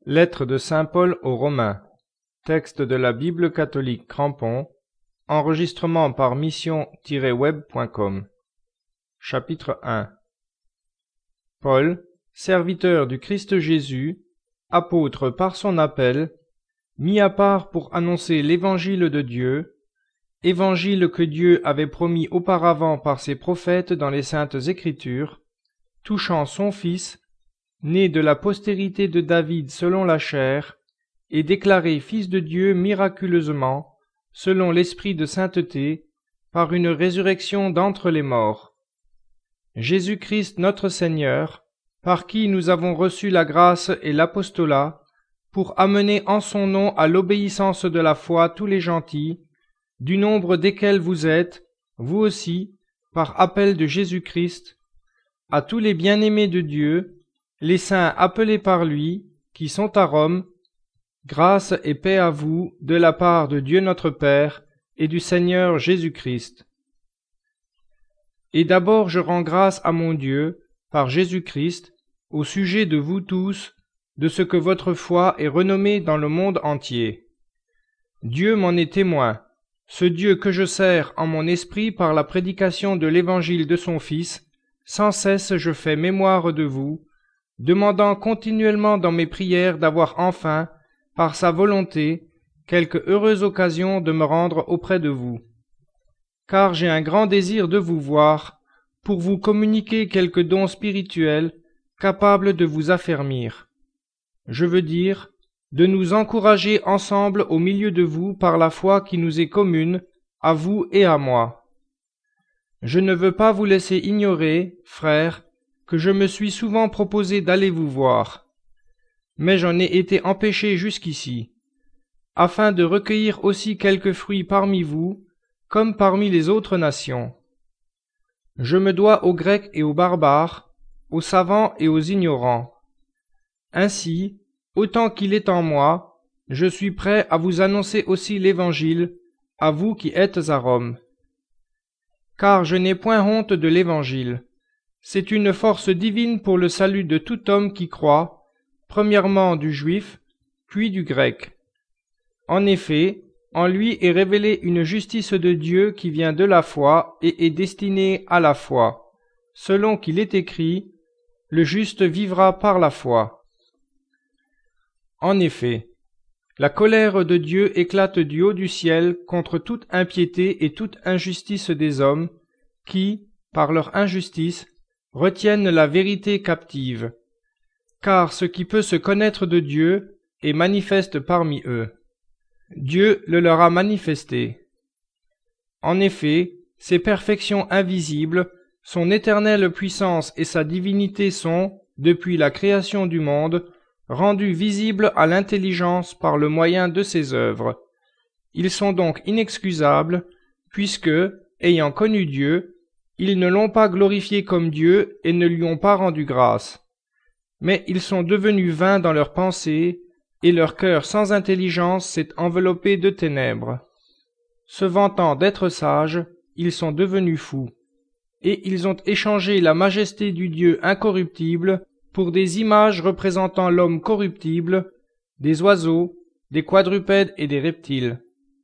Lettre de saint Paul aux Romains. Texte de la Bible catholique Crampon. Enregistrement par mission-web.com. Chapitre 1. Paul, serviteur du Christ Jésus, apôtre par son appel, mis à part pour annoncer l'évangile de Dieu, évangile que Dieu avait promis auparavant par ses prophètes dans les saintes Écritures, touchant son Fils, né de la postérité de David selon la chair, et déclaré Fils de Dieu miraculeusement, selon l'Esprit de sainteté, par une résurrection d'entre les morts. Jésus-Christ notre Seigneur, par qui nous avons reçu la grâce et l'apostolat, pour amener en son nom à l'obéissance de la foi tous les gentils, du nombre desquels vous êtes, vous aussi, par appel de Jésus-Christ, à tous les bien-aimés de Dieu, les saints appelés par lui, qui sont à Rome, grâce et paix à vous de la part de Dieu notre Père et du Seigneur Jésus-Christ. Et d'abord je rends grâce à mon Dieu, par Jésus-Christ, au sujet de vous tous, de ce que votre foi est renommée dans le monde entier. Dieu m'en est témoin, ce Dieu que je sers en mon esprit par la prédication de l'évangile de son Fils, sans cesse je fais mémoire de vous, demandant continuellement dans mes prières d'avoir enfin, par sa volonté, quelque heureuse occasion de me rendre auprès de vous. Car j'ai un grand désir de vous voir, pour vous communiquer quelques dons spirituels capables de vous affermir. Je veux dire, de nous encourager ensemble au milieu de vous par la foi qui nous est commune, à vous et à moi. Je ne veux pas vous laisser ignorer, frères, que je me suis souvent proposé d'aller vous voir, mais j'en ai été empêché jusqu'ici, afin de recueillir aussi quelques fruits parmi vous, comme parmi les autres nations. Je me dois aux Grecs et aux barbares, aux savants et aux ignorants. Ainsi, autant qu'il est en moi, je suis prêt à vous annoncer aussi l'Évangile, à vous qui êtes à Rome. Car je n'ai point honte de l'Évangile. C'est une force divine pour le salut de tout homme qui croit, premièrement du juif, puis du grec. En effet, en lui est révélée une justice de Dieu qui vient de la foi et est destinée à la foi, selon qu'il est écrit, « Le juste vivra par la foi ». En effet, la colère de Dieu éclate du haut du ciel contre toute impiété et toute injustice des hommes, qui, par leur injustice, retiennent la vérité captive, car ce qui peut se connaître de Dieu est manifeste parmi eux. Dieu le leur a manifesté. En effet, ses perfections invisibles, son éternelle puissance et sa divinité sont, depuis la création du monde, rendues visibles à l'intelligence par le moyen de ses œuvres. Ils sont donc inexcusables, puisque, ayant connu Dieu, ils ne l'ont pas glorifié comme Dieu et ne lui ont pas rendu grâce. Mais ils sont devenus vains dans leurs pensées, et leur cœur sans intelligence s'est enveloppé de ténèbres. Se vantant d'être sages, ils sont devenus fous, et ils ont échangé la majesté du Dieu incorruptible pour des images représentant l'homme corruptible, des oiseaux, des quadrupèdes et des reptiles.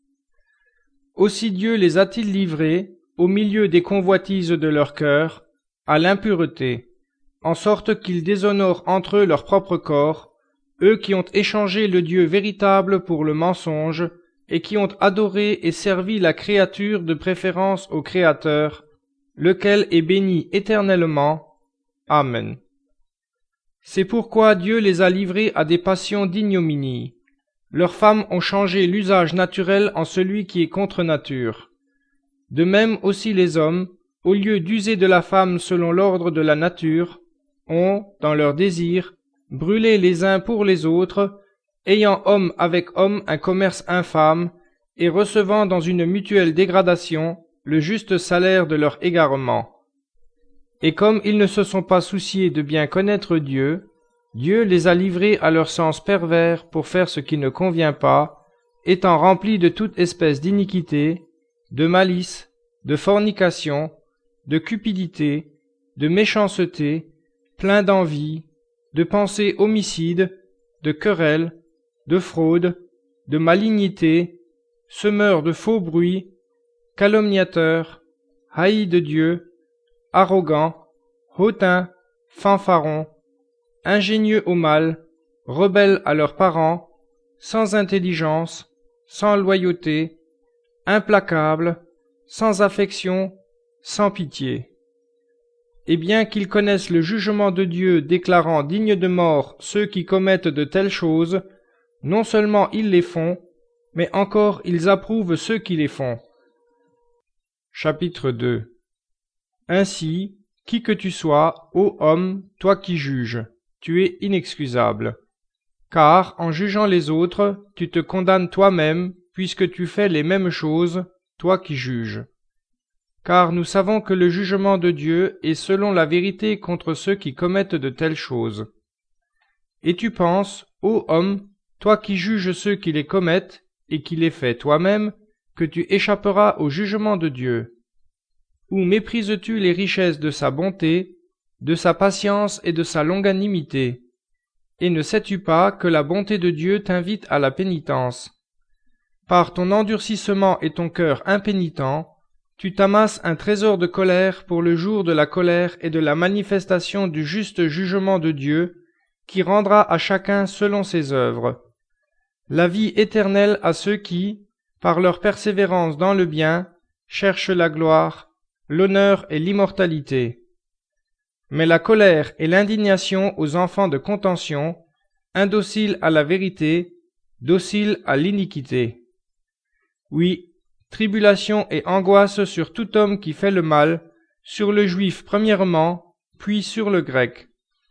Aussi Dieu les a-t-il livrés, au milieu des convoitises de leur cœur, à l'impureté, en sorte qu'ils déshonorent entre eux leur propre corps, eux qui ont échangé le Dieu véritable pour le mensonge, et qui ont adoré et servi la créature de préférence au Créateur, lequel est béni éternellement. Amen. C'est pourquoi Dieu les a livrés à des passions d'ignominie. Leurs femmes ont changé l'usage naturel en celui qui est contre nature. De même aussi les hommes, au lieu d'user de la femme selon l'ordre de la nature, ont, dans leur désir, brûlé les uns pour les autres, ayant homme avec homme un commerce infâme, et recevant dans une mutuelle dégradation le juste salaire de leur égarement. Et comme ils ne se sont pas souciés de bien connaître Dieu, Dieu les a livrés à leur sens pervers pour faire ce qui ne convient pas, étant remplis de toute espèce d'iniquité, de malice, de fornication, de cupidité, de méchanceté, pleins d'envie, de pensées homicides, de querelles, de fraudes, de malignité, semeur de faux bruits, calomniateur, haï de Dieu, arrogant, hautain, fanfaron, ingénieux au mal, rebelles à leurs parents, sans intelligence, sans loyauté, implacables, sans affection, sans pitié. Et bien qu'ils connaissent le jugement de Dieu déclarant dignes de mort ceux qui commettent de telles choses, non seulement ils les font, mais encore ils approuvent ceux qui les font. Chapitre 2. Ainsi, qui que tu sois, ô homme, toi qui juges, tu es inexcusable. Car, en jugeant les autres, tu te condamnes toi-même, puisque tu fais les mêmes choses, toi qui juges. Car nous savons que le jugement de Dieu est selon la vérité contre ceux qui commettent de telles choses. Et tu penses, ô homme, toi qui juges ceux qui les commettent, et qui les fais toi-même, que tu échapperas au jugement de Dieu. Ou méprises-tu les richesses de sa bonté, de sa patience et de sa longanimité? Et ne sais-tu pas que la bonté de Dieu t'invite à la pénitence? Par ton endurcissement et ton cœur impénitent, tu t'amasses un trésor de colère pour le jour de la colère et de la manifestation du juste jugement de Dieu, qui rendra à chacun selon ses œuvres. La vie éternelle à ceux qui, par leur persévérance dans le bien, cherchent la gloire, l'honneur et l'immortalité. Mais la colère et l'indignation aux enfants de contention, indociles à la vérité, dociles à l'iniquité. Oui, tribulation et angoisse sur tout homme qui fait le mal, sur le juif premièrement, puis sur le grec.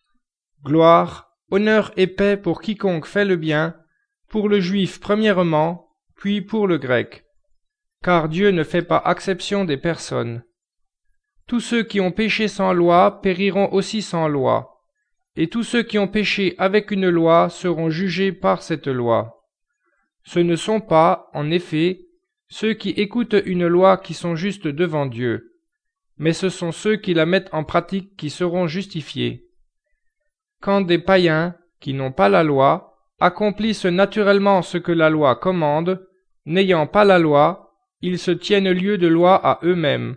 Gloire, honneur et paix pour quiconque fait le bien, pour le juif premièrement, puis pour le grec. Car Dieu ne fait pas acception des personnes. Tous ceux qui ont péché sans loi périront aussi sans loi, et tous ceux qui ont péché avec une loi seront jugés par cette loi. Ce ne sont pas, en effet, ceux qui écoutent une loi qui sont justes devant Dieu, mais ce sont ceux qui la mettent en pratique qui seront justifiés. Quand des païens, qui n'ont pas la loi, accomplissent naturellement ce que la loi commande, n'ayant pas la loi, ils se tiennent lieu de loi à eux-mêmes.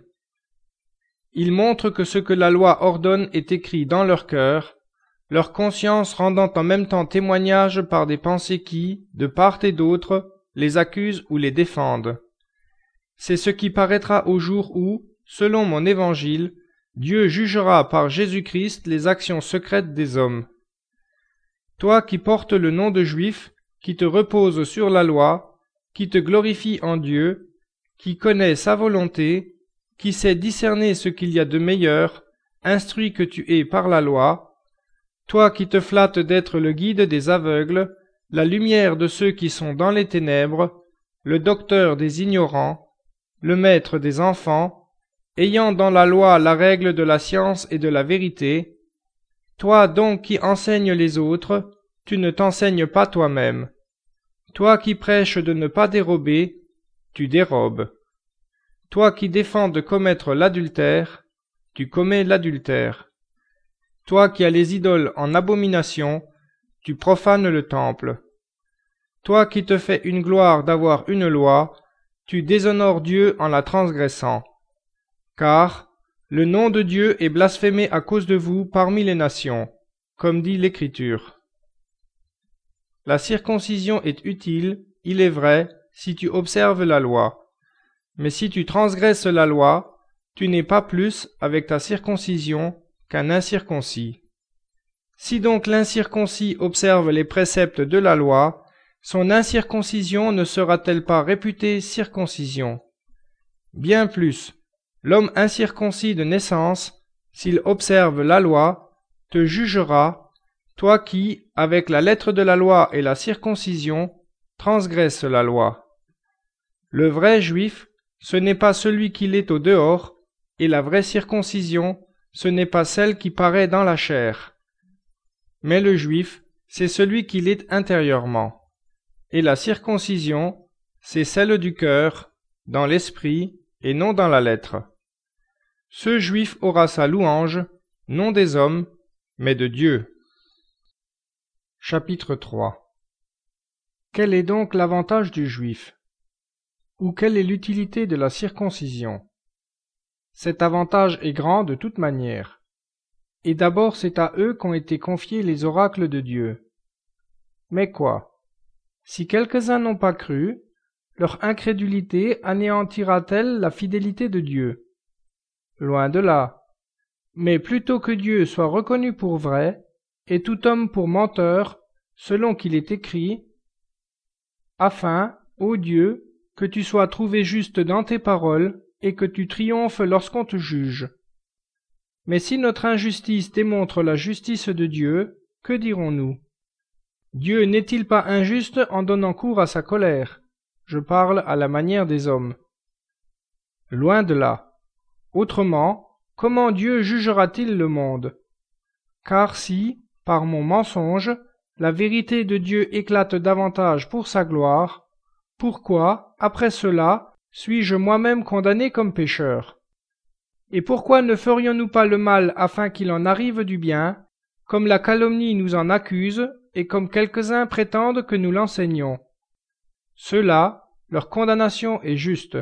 Ils montrent que ce que la loi ordonne est écrit dans leur cœur, leur conscience rendant en même temps témoignage par des pensées qui, de part et d'autre, les accusent ou les défendent. C'est ce qui paraîtra au jour où, selon mon évangile, Dieu jugera par Jésus-Christ les actions secrètes des hommes. Toi qui portes le nom de juif, qui te reposes sur la loi, qui te glorifie en Dieu, qui connaît sa volonté, qui sait discerner ce qu'il y a de meilleur, instruit que tu es par la loi, toi qui te flattes d'être le guide des aveugles, la lumière de ceux qui sont dans les ténèbres, le docteur des ignorants, le maître des enfants, ayant dans la loi la règle de la science et de la vérité, toi donc qui enseignes les autres, tu ne t'enseignes pas toi-même. Toi qui prêches de ne pas dérober, tu dérobes. Toi qui défends de commettre l'adultère, tu commets l'adultère. Toi qui as les idoles en abomination, tu profanes le temple. Toi qui te fais une gloire d'avoir une loi, tu déshonores Dieu en la transgressant. Car le nom de Dieu est blasphémé à cause de vous parmi les nations, comme dit l'Écriture. La circoncision est utile, il est vrai, si tu observes la loi. Mais si tu transgresses la loi, tu n'es pas plus, avec ta circoncision, qu'un incirconcis. Si donc l'incirconcis observe les préceptes de la loi, son incirconcision ne sera-t-elle pas réputée circoncision? Bien plus, l'homme incirconcis de naissance, s'il observe la loi, te jugera, toi qui, avec la lettre de la loi et la circoncision, transgresses la loi. Le vrai juif, ce n'est pas celui qui l'est au dehors, et la vraie circoncision, ce n'est pas celle qui paraît dans la chair. Mais le juif, c'est celui qui l'est intérieurement. Et la circoncision, c'est celle du cœur, dans l'esprit, et non dans la lettre. Ce juif aura sa louange, non des hommes, mais de Dieu. Chapitre 3. Quel est donc l'avantage du juif? Ou quelle est l'utilité de la circoncision? Cet avantage est grand de toute manière. Et d'abord c'est à eux qu'ont été confiés les oracles de Dieu. Mais quoi? Si quelques-uns n'ont pas cru, leur incrédulité anéantira-t-elle la fidélité de Dieu? Loin de là. Mais plutôt que Dieu soit reconnu pour vrai, et tout homme pour menteur, selon qu'il est écrit, afin, ô Dieu, que tu sois trouvé juste dans tes paroles, et que tu triomphes lorsqu'on te juge. Mais si notre injustice démontre la justice de Dieu, que dirons-nous? Dieu n'est-il pas injuste en donnant cours à sa colère? Je parle à la manière des hommes. Loin de là. Autrement, comment Dieu jugera-t-il le monde? Car si, par mon mensonge, la vérité de Dieu éclate davantage pour sa gloire, pourquoi, après cela, suis-je moi-même condamné comme pécheur? Et pourquoi ne ferions-nous pas le mal afin qu'il en arrive du bien, comme la calomnie nous en accuse, et comme quelques-uns prétendent que nous l'enseignons? Ceux-là, leur condamnation est juste.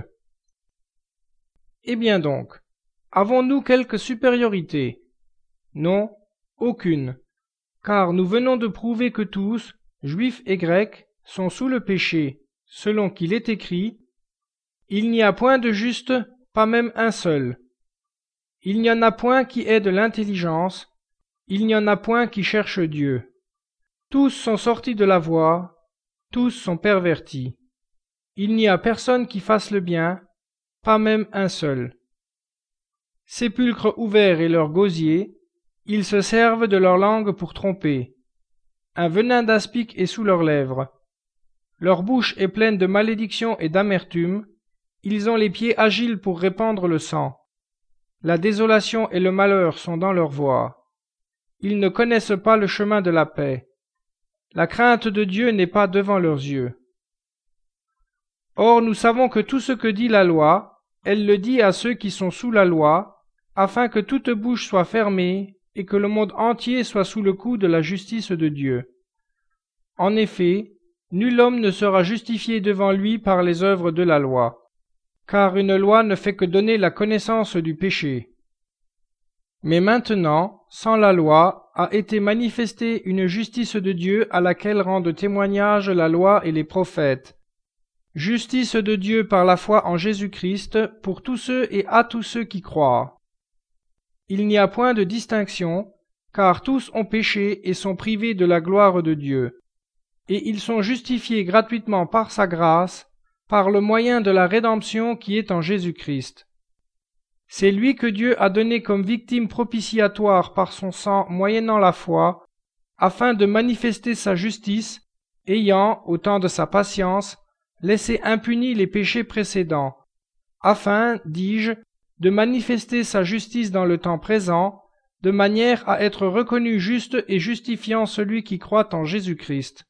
Eh bien donc, avons-nous quelque supériorité? Non, aucune, car nous venons de prouver que tous, juifs et grecs, sont sous le péché, selon qu'il est écrit, « Il n'y a point de juste, pas même un seul. Il n'y en a point qui ait de l'intelligence, il n'y en a point qui cherche Dieu. Tous sont sortis de la voie, tous sont pervertis. Il n'y a personne qui fasse le bien, pas même un seul. Sépulcre ouvert est leur gosier, ils se servent de leur langue pour tromper. Un venin d'aspic est sous leurs lèvres. Leur bouche est pleine de malédiction et d'amertume, ils ont les pieds agiles pour répandre le sang. La désolation et le malheur sont dans leur voie. Ils ne connaissent pas le chemin de la paix. La crainte de Dieu n'est pas devant leurs yeux. Or nous savons que tout ce que dit la loi, elle le dit à ceux qui sont sous la loi, afin que toute bouche soit fermée et que le monde entier soit sous le coup de la justice de Dieu. En effet, nul homme ne sera justifié devant lui par les œuvres de la loi, car une loi ne fait que donner la connaissance du péché. Mais maintenant, sans la loi, a été manifestée une justice de Dieu à laquelle rendent témoignage la loi et les prophètes. Justice de Dieu par la foi en Jésus-Christ pour tous ceux et à tous ceux qui croient. Il n'y a point de distinction, car tous ont péché et sont privés de la gloire de Dieu. Et ils sont justifiés gratuitement par sa grâce, par le moyen de la rédemption qui est en Jésus-Christ. C'est lui que Dieu a donné comme victime propitiatoire par son sang moyennant la foi, afin de manifester sa justice, ayant, au temps de sa patience, laissé impunis les péchés précédents, afin, dis-je, de manifester sa justice dans le temps présent, de manière à être reconnu juste et justifiant celui qui croit en Jésus-Christ.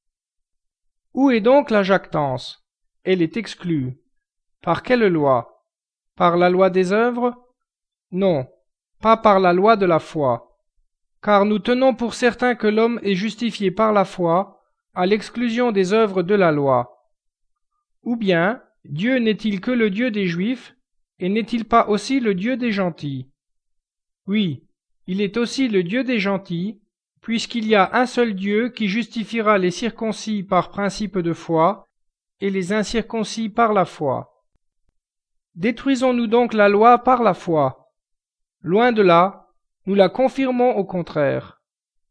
Où est donc la jactance? Elle est exclue. Par quelle loi? Par la loi des œuvres? Non, pas par la loi de la foi. Car nous tenons pour certain que l'homme est justifié par la foi, à l'exclusion des œuvres de la loi. Ou bien, Dieu n'est-il que le Dieu des Juifs, et n'est-il pas aussi le Dieu des gentils? Oui, il est aussi le Dieu des gentils, puisqu'il y a un seul Dieu qui justifiera les circoncis par principe de foi, et les incirconcis par la foi. Détruisons-nous donc la loi par la foi? Loin de là, nous la confirmons au contraire.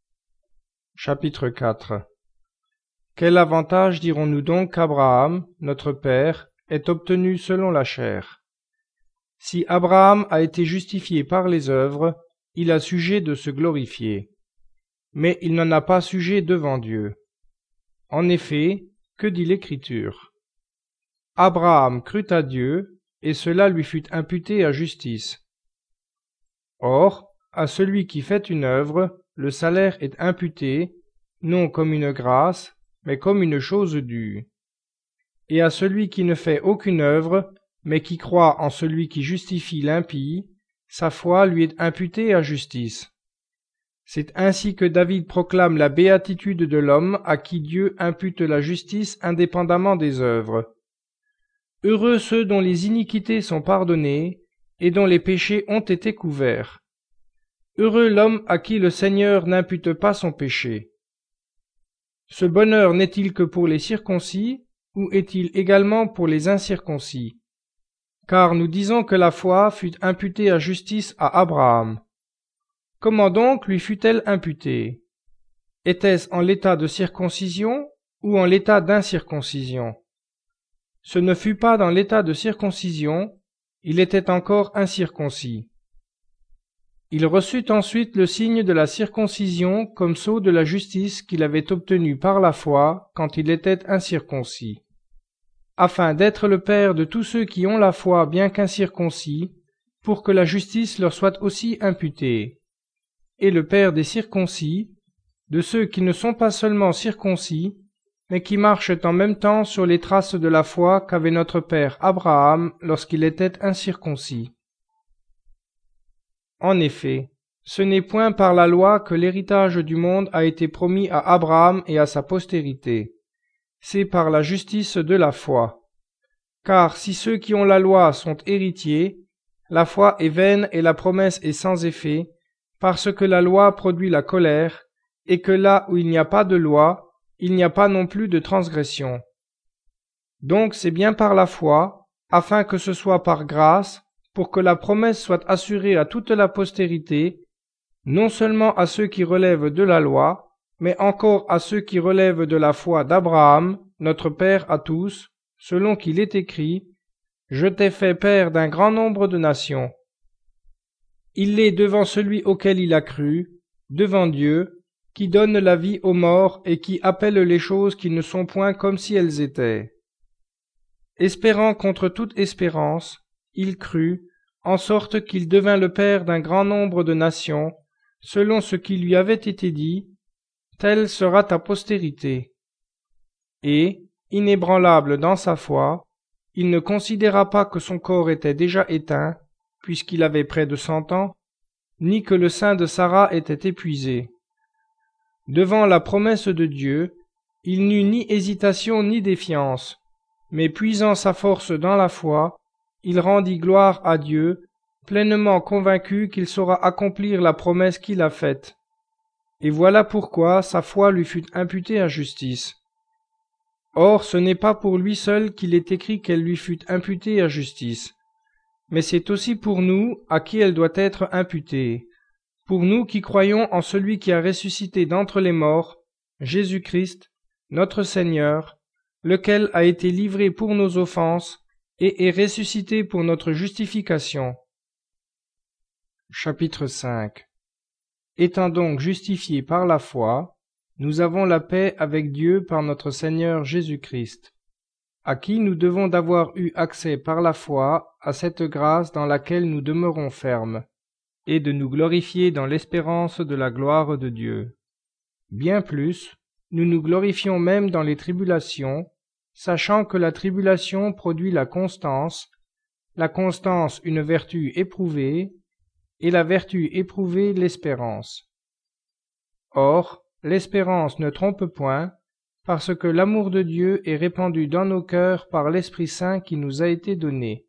Chapitre 4. Quel avantage dirons-nous donc qu'Abraham, notre père, est obtenu selon la chair? Si Abraham a été justifié par les œuvres, il a sujet de se glorifier. Mais il n'en a pas sujet devant Dieu. En effet, que dit l'Écriture? Abraham crut à Dieu, et cela lui fut imputé à justice. Or, à celui qui fait une œuvre, le salaire est imputé, non comme une grâce, mais comme une chose due. Et à celui qui ne fait aucune œuvre, mais qui croit en celui qui justifie l'impie, sa foi lui est imputée à justice. C'est ainsi que David proclame la béatitude de l'homme à qui Dieu impute la justice indépendamment des œuvres. Heureux ceux dont les iniquités sont pardonnées et dont les péchés ont été couverts. Heureux l'homme à qui le Seigneur n'impute pas son péché. Ce bonheur n'est-il que pour les circoncis, ou est-il également pour les incirconcis? Car nous disons que la foi fut imputée à justice à Abraham. Comment donc lui fut-elle imputée? Était-ce en l'état de circoncision ou en l'état d'incirconcision? Ce ne fut pas dans l'état de circoncision, il était encore incirconcis. Il reçut ensuite le signe de la circoncision comme sceau de la justice qu'il avait obtenu par la foi quand il était incirconcis, afin d'être le père de tous ceux qui ont la foi bien qu'incirconcis, pour que la justice leur soit aussi imputée, et le père des circoncis, de ceux qui ne sont pas seulement circoncis, mais qui marchent en même temps sur les traces de la foi qu'avait notre père Abraham lorsqu'il était incirconcis. En effet, ce n'est point par la loi que l'héritage du monde a été promis à Abraham et à sa postérité, c'est par la justice de la foi. Car si ceux qui ont la loi sont héritiers, la foi est vaine et la promesse est sans effet, parce que la loi produit la colère, et que là où il n'y a pas de loi, il n'y a pas non plus de transgression. Donc c'est bien par la foi, afin que ce soit par grâce, pour que la promesse soit assurée à toute la postérité, non seulement à ceux qui relèvent de la loi, mais encore à ceux qui relèvent de la foi d'Abraham, notre Père à tous, selon qu'il est écrit, « Je t'ai fait père d'un grand nombre de nations. » Il l'est devant celui auquel il a cru, devant Dieu, qui donne la vie aux morts et qui appelle les choses qui ne sont point comme si elles étaient. Espérant contre toute espérance, il crut, en sorte qu'il devint le père d'un grand nombre de nations, selon ce qui lui avait été dit, telle sera ta postérité. Et, inébranlable dans sa foi, il ne considéra pas que son corps était déjà éteint, puisqu'il avait près de 100 ans, ni que le sein de Sarah était épuisé. Devant la promesse de Dieu, il n'eut ni hésitation ni défiance, mais puisant sa force dans la foi, il rendit gloire à Dieu, pleinement convaincu qu'il saura accomplir la promesse qu'il a faite. Et voilà pourquoi sa foi lui fut imputée à justice. Or, ce n'est pas pour lui seul qu'il est écrit qu'elle lui fut imputée à justice, mais c'est aussi pour nous à qui elle doit être imputée, pour nous qui croyons en celui qui a ressuscité d'entre les morts, Jésus-Christ, notre Seigneur, lequel a été livré pour nos offenses et est ressuscité pour notre justification. Chapitre 5. Étant donc justifiés par la foi, nous avons la paix avec Dieu par notre Seigneur Jésus-Christ, à qui nous devons d'avoir eu accès par la foi à cette grâce dans laquelle nous demeurons fermes, et de nous glorifier dans l'espérance de la gloire de Dieu. Bien plus, nous nous glorifions même dans les tribulations, sachant que la tribulation produit la constance une vertu éprouvée, et la vertu éprouvée l'espérance. Or, l'espérance ne trompe point, parce que l'amour de Dieu est répandu dans nos cœurs par l'Esprit Saint qui nous a été donné.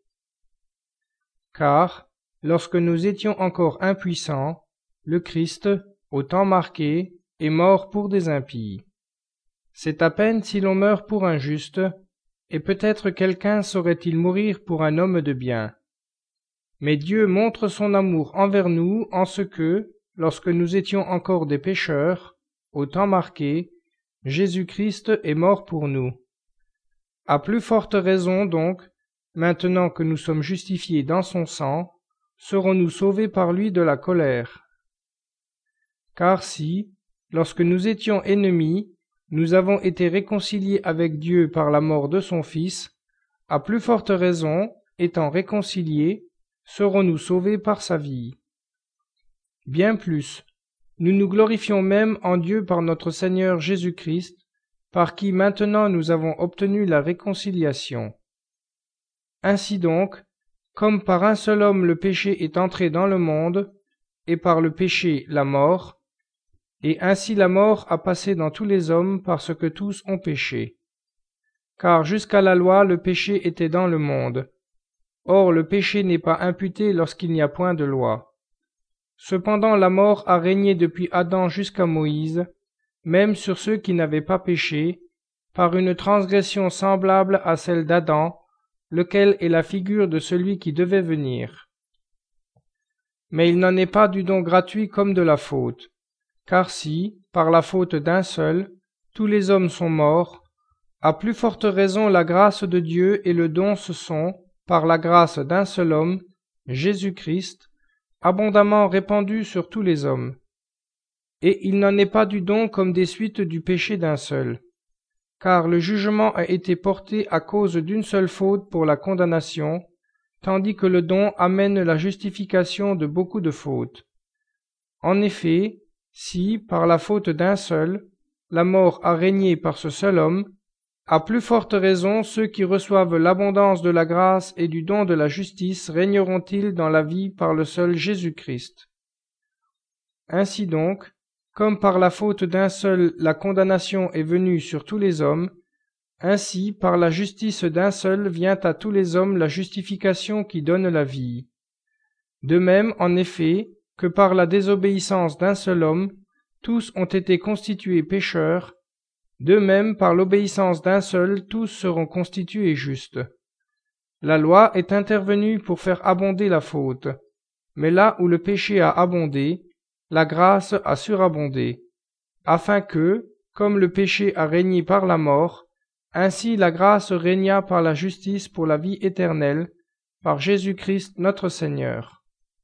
Car, lorsque nous étions encore impuissants, le Christ, au temps marqué, est mort pour des impies. C'est à peine si l'on meurt pour un juste, et peut-être quelqu'un saurait-il mourir pour un homme de bien. Mais Dieu montre son amour envers nous en ce que, lorsque nous étions encore des pécheurs, au temps marqué, Jésus-Christ est mort pour nous. À plus forte raison donc, maintenant que nous sommes justifiés dans son sang, serons-nous sauvés par lui de la colère. Car si, lorsque nous étions ennemis, nous avons été réconciliés avec Dieu par la mort de son Fils, à plus forte raison, étant réconciliés, serons-nous sauvés par sa vie. Bien plus, nous nous glorifions même en Dieu par notre Seigneur Jésus-Christ, par qui maintenant nous avons obtenu la réconciliation. Ainsi donc, comme par un seul homme le péché est entré dans le monde, et par le péché la mort, et ainsi la mort a passé dans tous les hommes parce que tous ont péché. Car jusqu'à la loi le péché était dans le monde. Or le péché n'est pas imputé lorsqu'il n'y a point de loi. Cependant la mort a régné depuis Adam jusqu'à Moïse, même sur ceux qui n'avaient pas péché, par une transgression semblable à celle d'Adam, lequel est la figure de celui qui devait venir. Mais il n'en est pas du don gratuit comme de la faute. Car si, par la faute d'un seul, tous les hommes sont morts, à plus forte raison la grâce de Dieu et le don se sont, par la grâce d'un seul homme, Jésus-Christ, abondamment répandus sur tous les hommes. Et il n'en est pas du don comme des suites du péché d'un seul. Car le jugement a été porté à cause d'une seule faute pour la condamnation, tandis que le don amène la justification de beaucoup de fautes. En effet, si, par la faute d'un seul, la mort a régné par ce seul homme, à plus forte raison ceux qui reçoivent l'abondance de la grâce et du don de la justice régneront-ils dans la vie par le seul Jésus-Christ. Ainsi donc, comme par la faute d'un seul la condamnation est venue sur tous les hommes, ainsi par la justice d'un seul vient à tous les hommes la justification qui donne la vie. De même, en effet, que par la désobéissance d'un seul homme, tous ont été constitués pécheurs, de même par l'obéissance d'un seul tous seront constitués justes. La loi est intervenue pour faire abonder la faute, mais là où le péché a abondé, la grâce a surabondé, afin que, comme le péché a régné par la mort, ainsi la grâce régna par la justice pour la vie éternelle, par Jésus-Christ notre Seigneur.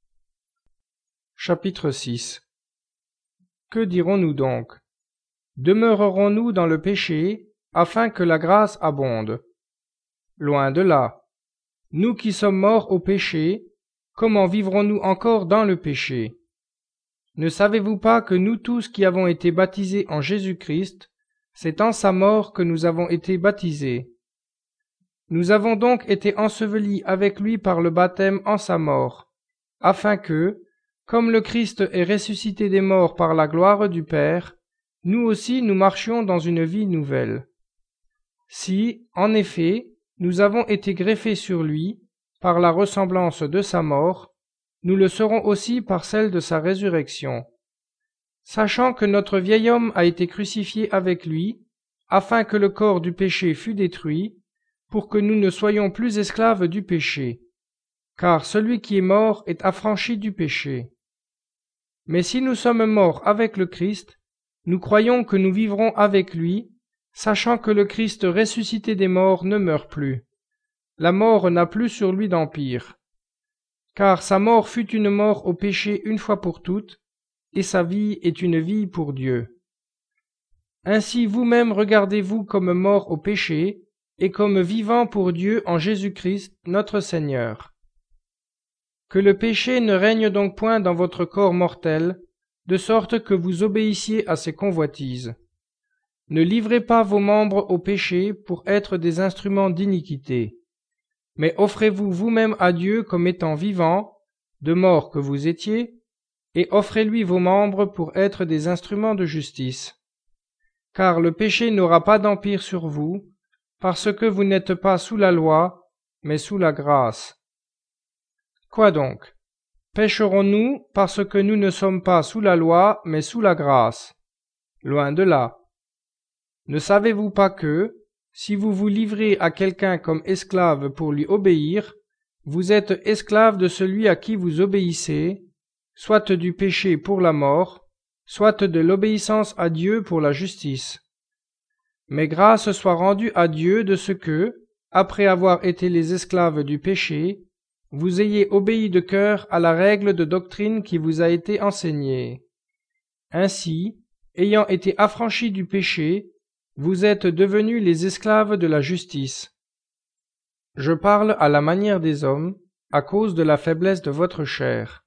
Chapitre 6. Que dirons-nous donc? Demeurerons-nous dans le péché, afin que la grâce abonde? Loin de là. Nous qui sommes morts au péché, comment vivrons-nous encore dans le péché? Ne savez-vous pas que nous tous qui avons été baptisés en Jésus-Christ, c'est en sa mort que nous avons été baptisés? Nous avons donc été ensevelis avec lui par le baptême en sa mort, afin que, comme le Christ est ressuscité des morts par la gloire du Père, nous aussi nous marchions dans une vie nouvelle. Si, en effet, nous avons été greffés sur lui, par la ressemblance de sa mort, nous le serons aussi par celle de sa résurrection. Sachant que notre vieil homme a été crucifié avec lui, afin que le corps du péché fût détruit, pour que nous ne soyons plus esclaves du péché. Car celui qui est mort est affranchi du péché. Mais si nous sommes morts avec le Christ, nous croyons que nous vivrons avec lui, sachant que le Christ ressuscité des morts ne meurt plus. La mort n'a plus sur lui d'empire. Car sa mort fut une mort au péché une fois pour toutes, et sa vie est une vie pour Dieu. Ainsi vous-même regardez-vous comme morts au péché, et comme vivants pour Dieu en Jésus-Christ notre Seigneur. Que le péché ne règne donc point dans votre corps mortel, de sorte que vous obéissiez à ses convoitises. Ne livrez pas vos membres au péché pour être des instruments d'iniquité, mais offrez-vous vous-même à Dieu comme étant vivants, de mort que vous étiez, et offrez-lui vos membres pour être des instruments de justice. Car le péché n'aura pas d'empire sur vous, parce que vous n'êtes pas sous la loi, mais sous la grâce. Quoi donc? Pécherons-nous parce que nous ne sommes pas sous la loi, mais sous la grâce? Loin de là. Ne savez-vous pas que, si vous vous livrez à quelqu'un comme esclave pour lui obéir, vous êtes esclave de celui à qui vous obéissez, soit du péché pour la mort, soit de l'obéissance à Dieu pour la justice. Mais grâce soit rendue à Dieu de ce que, après avoir été les esclaves du péché, vous ayez obéi de cœur à la règle de doctrine qui vous a été enseignée. Ainsi, ayant été affranchis du péché, vous êtes devenus les esclaves de la justice. Je parle à la manière des hommes, à cause de la faiblesse de votre chair.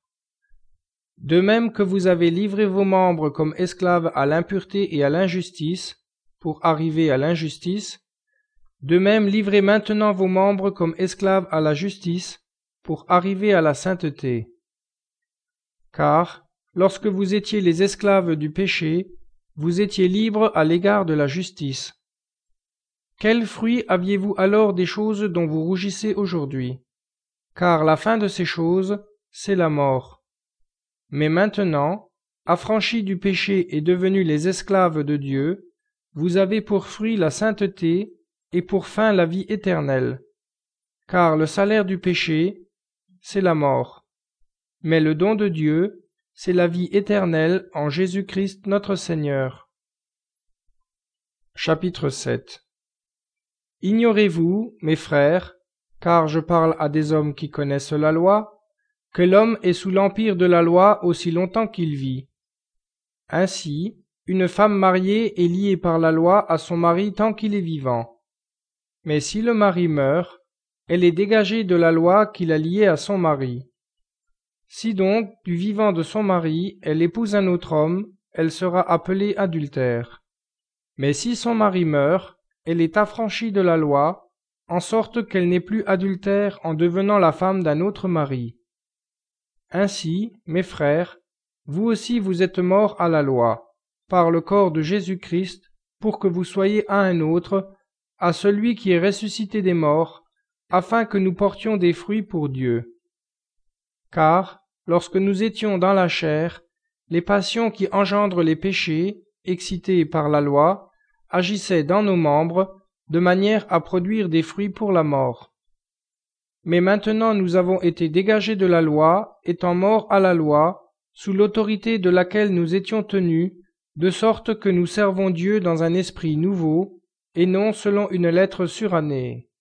De même que vous avez livré vos membres comme esclaves à l'impureté et à l'injustice, pour arriver à l'injustice, de même livrez maintenant vos membres comme esclaves à la justice, pour arriver à la sainteté. Car, lorsque vous étiez les esclaves du péché, vous étiez libres à l'égard de la justice. Quel fruit aviez-vous alors des choses dont vous rougissez aujourd'hui? Car la fin de ces choses, c'est la mort. Mais maintenant, affranchis du péché et devenus les esclaves de Dieu, vous avez pour fruit la sainteté et pour fin la vie éternelle. Car le salaire du péché, c'est la mort. Mais le don de Dieu, c'est la vie éternelle en Jésus-Christ notre Seigneur. Chapitre 7. Ignorez-vous, mes frères, car je parle à des hommes qui connaissent la loi, que l'homme est sous l'empire de la loi aussi longtemps qu'il vit. Ainsi, une femme mariée est liée par la loi à son mari tant qu'il est vivant. Mais si le mari meurt, elle est dégagée de la loi qui l'a liée à son mari. Si donc, du vivant de son mari, elle épouse un autre homme, elle sera appelée adultère. Mais si son mari meurt, elle est affranchie de la loi, en sorte qu'elle n'est plus adultère en devenant la femme d'un autre mari. Ainsi, mes frères, vous aussi vous êtes morts à la loi, par le corps de Jésus-Christ, pour que vous soyez à un autre, à celui qui est ressuscité des morts, afin que nous portions des fruits pour Dieu. Car, lorsque nous étions dans la chair, les passions qui engendrent les péchés, excités par la loi, agissaient dans nos membres, de manière à produire des fruits pour la mort. Mais maintenant nous avons été dégagés de la loi, étant morts à la loi, sous l'autorité de laquelle nous étions tenus, de sorte que nous servons Dieu dans un esprit nouveau, et non selon une lettre surannée.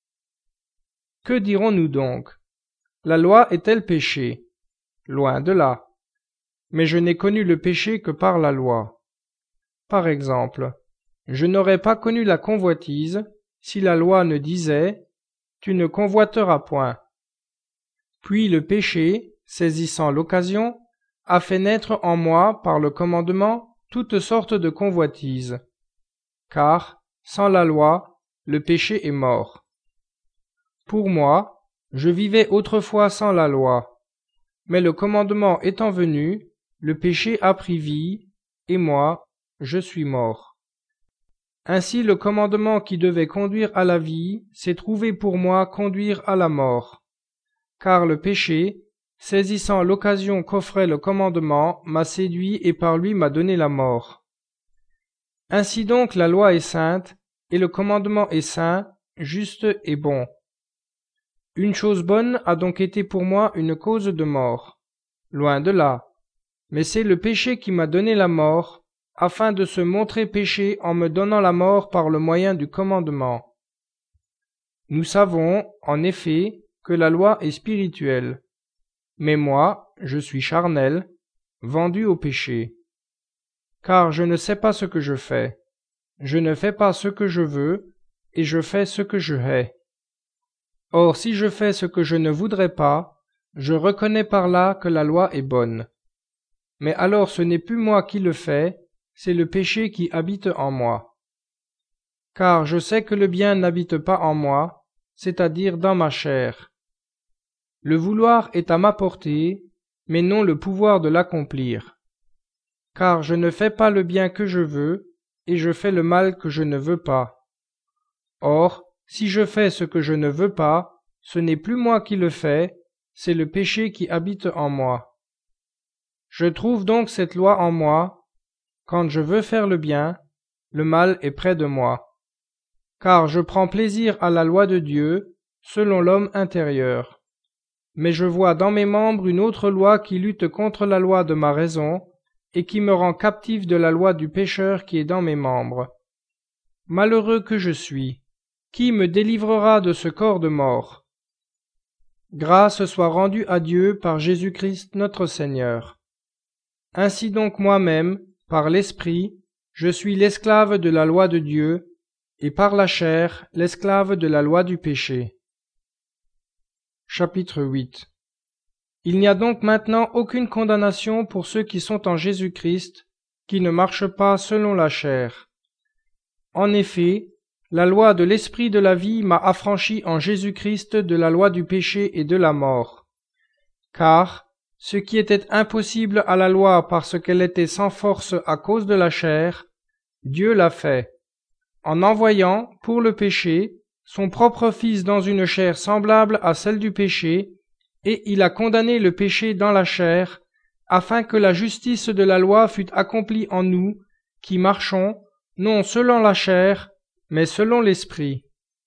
Que dirons-nous donc? La loi est-elle péché? Loin de là. Mais je n'ai connu le péché que par la loi. Par exemple, je n'aurais pas connu la convoitise si la loi ne disait « Tu ne convoiteras point ». Puis le péché, saisissant l'occasion, a fait naître en moi par le commandement toutes sortes de convoitises. Car, sans la loi, le péché est mort. Pour moi, je vivais autrefois sans la loi, mais le commandement étant venu, le péché a pris vie, et moi, je suis mort. Ainsi le commandement qui devait conduire à la vie s'est trouvé pour moi conduire à la mort. Car le péché, saisissant l'occasion qu'offrait le commandement, m'a séduit et par lui m'a donné la mort. Ainsi donc la loi est sainte, et le commandement est saint, juste et bon. Une chose bonne a donc été pour moi une cause de mort. Loin de là. Mais c'est le péché qui m'a donné la mort, afin de se montrer péché en me donnant la mort par le moyen du commandement. Nous savons, en effet, que la loi est spirituelle. Mais moi, je suis charnel, vendu au péché. Car je ne sais pas ce que je fais. Je ne fais pas ce que je veux, et je fais ce que je hais. Or, si je fais ce que je ne voudrais pas, je reconnais par là que la loi est bonne. Mais alors ce n'est plus moi qui le fais, c'est le péché qui habite en moi. Car je sais que le bien n'habite pas en moi, c'est-à-dire dans ma chair. Le vouloir est à ma portée, mais non le pouvoir de l'accomplir. Car je ne fais pas le bien que je veux, et je fais le mal que je ne veux pas. Or, si je fais ce que je ne veux pas, ce n'est plus moi qui le fais, c'est le péché qui habite en moi. Je trouve donc cette loi en moi. Quand je veux faire le bien, le mal est près de moi. Car je prends plaisir à la loi de Dieu, selon l'homme intérieur. Mais je vois dans mes membres une autre loi qui lutte contre la loi de ma raison, et qui me rend captif de la loi du pécheur qui est dans mes membres. Malheureux que je suis, qui me délivrera de ce corps de mort? Grâce soit rendue à Dieu par Jésus-Christ notre Seigneur. Ainsi donc moi-même, par l'Esprit, je suis l'esclave de la loi de Dieu, et par la chair, l'esclave de la loi du péché. Chapitre 8. Il n'y a donc maintenant aucune condamnation pour ceux qui sont en Jésus-Christ, qui ne marchent pas selon la chair. En effet, la loi de l'Esprit de la vie m'a affranchi en Jésus-Christ de la loi du péché et de la mort. Car, ce qui était impossible à la loi parce qu'elle était sans force à cause de la chair, Dieu l'a fait, en envoyant, pour le péché, son propre Fils dans une chair semblable à celle du péché, et il a condamné le péché dans la chair, afin que la justice de la loi fût accomplie en nous, qui marchons, non selon la chair, mais selon l'Esprit.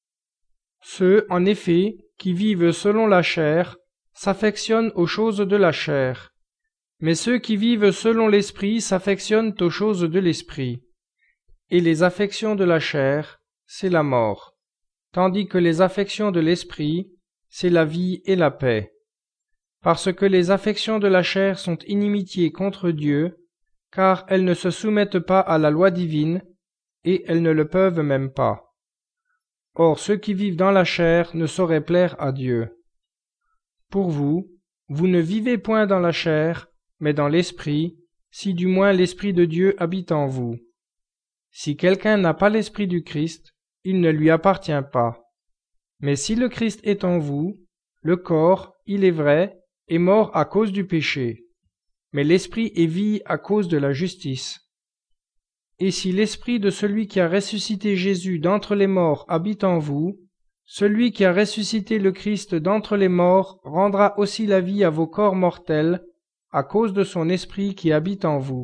Ceux, en effet, qui vivent selon la chair, s'affectionnent aux choses de la chair, mais ceux qui vivent selon l'Esprit s'affectionnent aux choses de l'Esprit. Et les affections de la chair, c'est la mort, tandis que les affections de l'Esprit, c'est la vie et la paix. Parce que les affections de la chair sont inimitié contre Dieu, car elles ne se soumettent pas à la loi divine, et elles ne le peuvent même pas. Or ceux qui vivent dans la chair ne sauraient plaire à Dieu. Pour vous, vous ne vivez point dans la chair, mais dans l'Esprit, si du moins l'Esprit de Dieu habite en vous. Si quelqu'un n'a pas l'Esprit du Christ, il ne lui appartient pas. Mais si le Christ est en vous, le corps, il est vrai, est mort à cause du péché, mais l'Esprit est vie à cause de la justice. Et si l'Esprit de celui qui a ressuscité Jésus d'entre les morts habite en vous, celui qui a ressuscité le Christ d'entre les morts rendra aussi la vie à vos corps mortels, à cause de son Esprit qui habite en vous.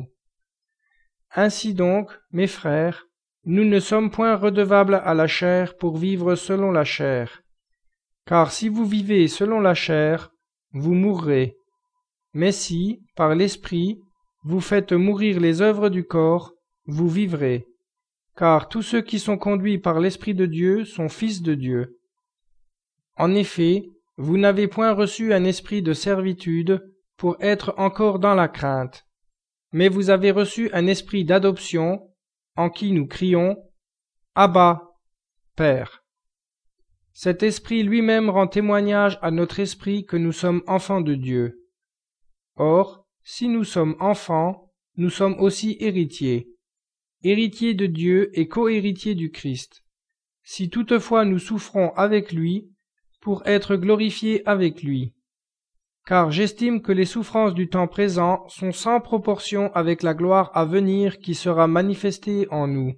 Ainsi donc, mes frères, nous ne sommes point redevables à la chair pour vivre selon la chair. Car si vous vivez selon la chair, vous mourrez. Mais si, par l'Esprit, vous faites mourir les œuvres du corps, vous vivrez. Car tous ceux qui sont conduits par l'Esprit de Dieu sont fils de Dieu. En effet, vous n'avez point reçu un esprit de servitude pour être encore dans la crainte, mais vous avez reçu un esprit d'adoption, en qui nous crions « Abba, Père ». Cet esprit lui-même rend témoignage à notre esprit que nous sommes enfants de Dieu. Or, si nous sommes enfants, nous sommes aussi héritiers, héritiers de Dieu et co-héritiers du Christ, si toutefois nous souffrons avec lui, pour être glorifiés avec lui. Car j'estime que les souffrances du temps présent sont sans proportion avec la gloire à venir qui sera manifestée en nous.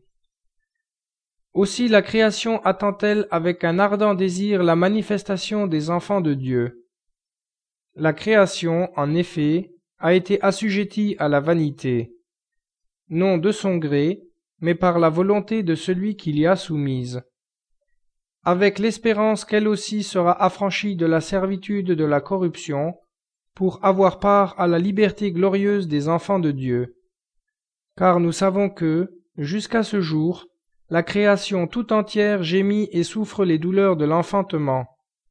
Aussi la création attend-elle avec un ardent désir la manifestation des enfants de Dieu. La création, en effet, a été assujettie à la vanité, non de son gré, mais par la volonté de celui qui l'y a soumise, avec l'espérance qu'elle aussi sera affranchie de la servitude de la corruption, pour avoir part à la liberté glorieuse des enfants de Dieu. Car nous savons que, jusqu'à ce jour, la création tout entière gémit et souffre les douleurs de l'enfantement.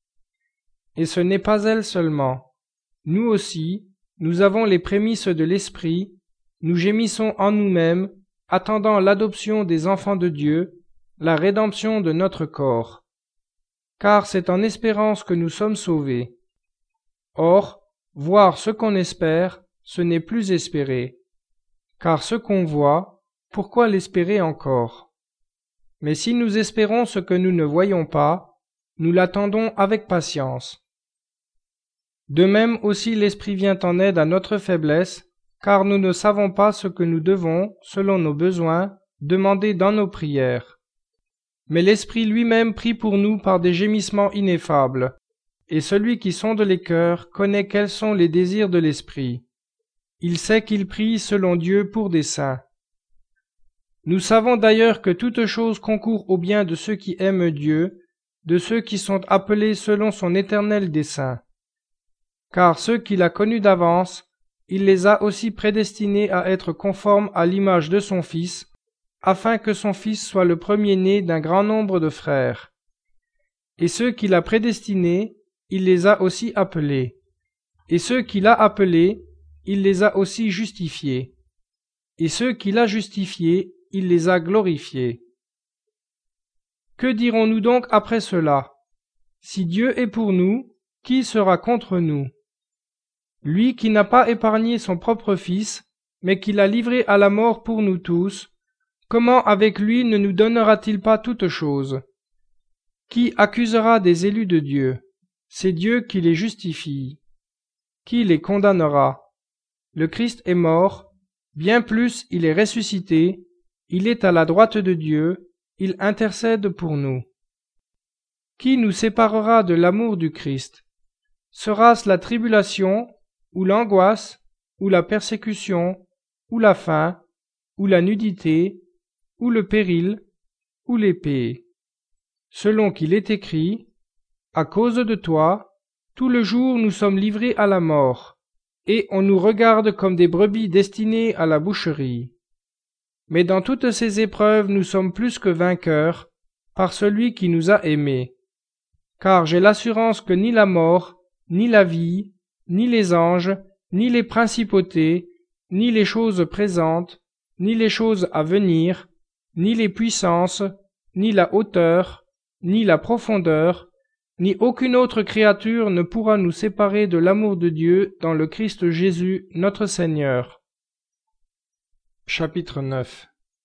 Et ce n'est pas elle seulement. Nous aussi, nous avons les prémices de l'Esprit, nous gémissons en nous-mêmes, attendant l'adoption des enfants de Dieu, la rédemption de notre corps. Car c'est en espérance que nous sommes sauvés. Or, voir ce qu'on espère, ce n'est plus espérer. Car ce qu'on voit, pourquoi l'espérer encore? Mais si nous espérons ce que nous ne voyons pas, nous l'attendons avec patience. De même aussi l'Esprit vient en aide à notre faiblesse, car nous ne savons pas ce que nous devons, selon nos besoins, demander dans nos prières. Mais l'Esprit lui-même prie pour nous par des gémissements ineffables, et celui qui sonde les cœurs connaît quels sont les désirs de l'Esprit. Il sait qu'il prie selon Dieu pour des saints. Nous savons d'ailleurs que toute chose concourt au bien de ceux qui aiment Dieu, de ceux qui sont appelés selon son éternel dessein. Car ceux qu'il a connus d'avance, il les a aussi prédestinés à être conformes à l'image de son Fils, afin que son Fils soit le premier-né d'un grand nombre de frères. Et ceux qu'il a prédestinés, il les a aussi appelés. Et ceux qu'il a appelés, il les a aussi justifiés. Et ceux qu'il a justifiés, il les a glorifiés. Que dirons-nous donc après cela? Si Dieu est pour nous, qui sera contre nous? Lui qui n'a pas épargné son propre Fils, mais qui l'a livré à la mort pour nous tous, comment avec lui ne nous donnera-t-il pas toutes choses? Qui accusera des élus de Dieu? C'est Dieu qui les justifie. Qui les condamnera? Le Christ est mort, bien plus il est ressuscité, il est à la droite de Dieu, il intercède pour nous. Qui nous séparera de l'amour du Christ? Sera-ce la tribulation, ou l'angoisse, ou la persécution, ou la faim, ou la nudité, ou le péril, ou l'épée? Selon qu'il est écrit, à cause de toi, tout le jour nous sommes livrés à la mort, et on nous regarde comme des brebis destinées à la boucherie. Mais dans toutes ces épreuves nous sommes plus que vainqueurs, par celui qui nous a aimés. Car j'ai l'assurance que ni la mort, ni la vie, ni les anges, ni les principautés, ni les choses présentes, ni les choses à venir, ni les puissances, ni la hauteur, ni la profondeur, ni aucune autre créature ne pourra nous séparer de l'amour de Dieu dans le Christ Jésus notre Seigneur. Chapitre 9.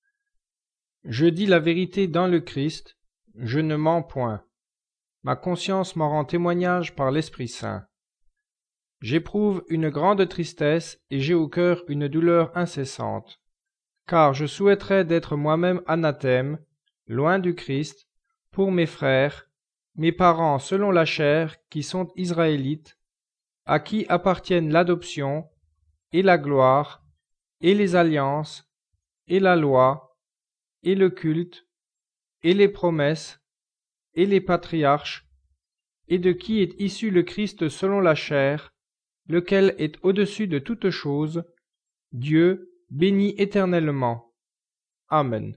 Je dis la vérité dans le Christ, je ne mens point. Ma conscience m'en rend témoignage par l'Esprit Saint. J'éprouve une grande tristesse et j'ai au cœur une douleur incessante, car je souhaiterais d'être moi-même anathème, loin du Christ, pour mes frères, mes parents selon la chair qui sont israélites, à qui appartiennent l'adoption, et la gloire, et les alliances, et la loi, et le culte, et les promesses, et les patriarches, et de qui est issu le Christ selon la chair, lequel est au-dessus de toutes choses, Dieu béni éternellement. Amen.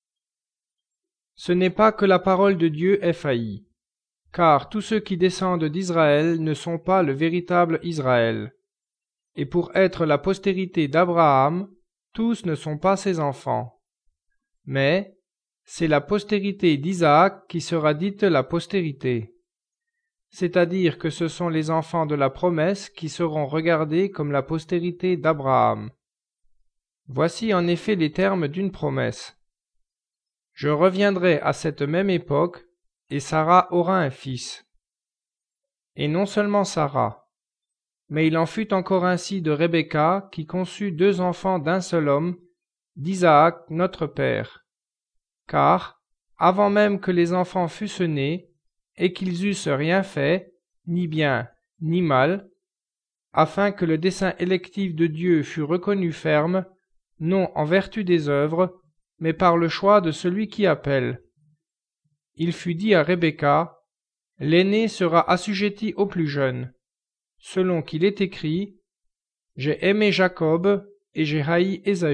Ce n'est pas que la parole de Dieu ait failli, car tous ceux qui descendent d'Israël ne sont pas le véritable Israël. Et pour être la postérité d'Abraham, tous ne sont pas ses enfants. Mais c'est la postérité d'Isaac qui sera dite la postérité. C'est-à-dire que ce sont les enfants de la promesse qui seront regardés comme la postérité d'Abraham. Voici en effet les termes d'une promesse. Je reviendrai à cette même époque, et Sarah aura un fils. Et non seulement Sarah, mais il en fut encore ainsi de Rebecca, qui conçut 2 enfants d'un seul homme, d'Isaac notre père. Car, avant même que les enfants fussent nés, et qu'ils eussent rien fait, ni bien, ni mal, afin que le dessein électif de Dieu fût reconnu ferme, non en vertu des œuvres, mais par le choix de celui qui appelle. Il fut dit à Rebecca, « L'aîné sera assujetti au plus jeune », selon qu'il est écrit, « J'ai aimé Jacob et j'ai haï Ésaü ».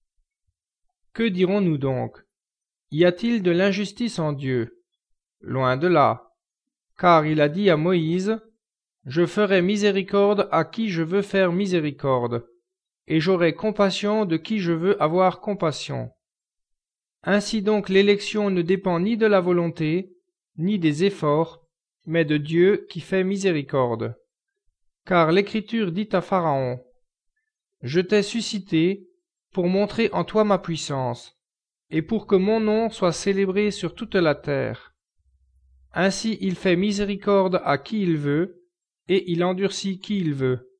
Que dirons-nous donc? Y a-t-il de l'injustice en Dieu? Loin de là, car il a dit à Moïse, « Je ferai miséricorde à qui je veux faire miséricorde, et j'aurai compassion de qui je veux avoir compassion. » Ainsi donc l'élection ne dépend ni de la volonté, ni des efforts, mais de Dieu qui fait miséricorde. Car l'Écriture dit à Pharaon, « Je t'ai suscité pour montrer en toi ma puissance, et pour que mon nom soit célébré sur toute la terre. » Ainsi il fait miséricorde à qui il veut, et il endurcit qui il veut.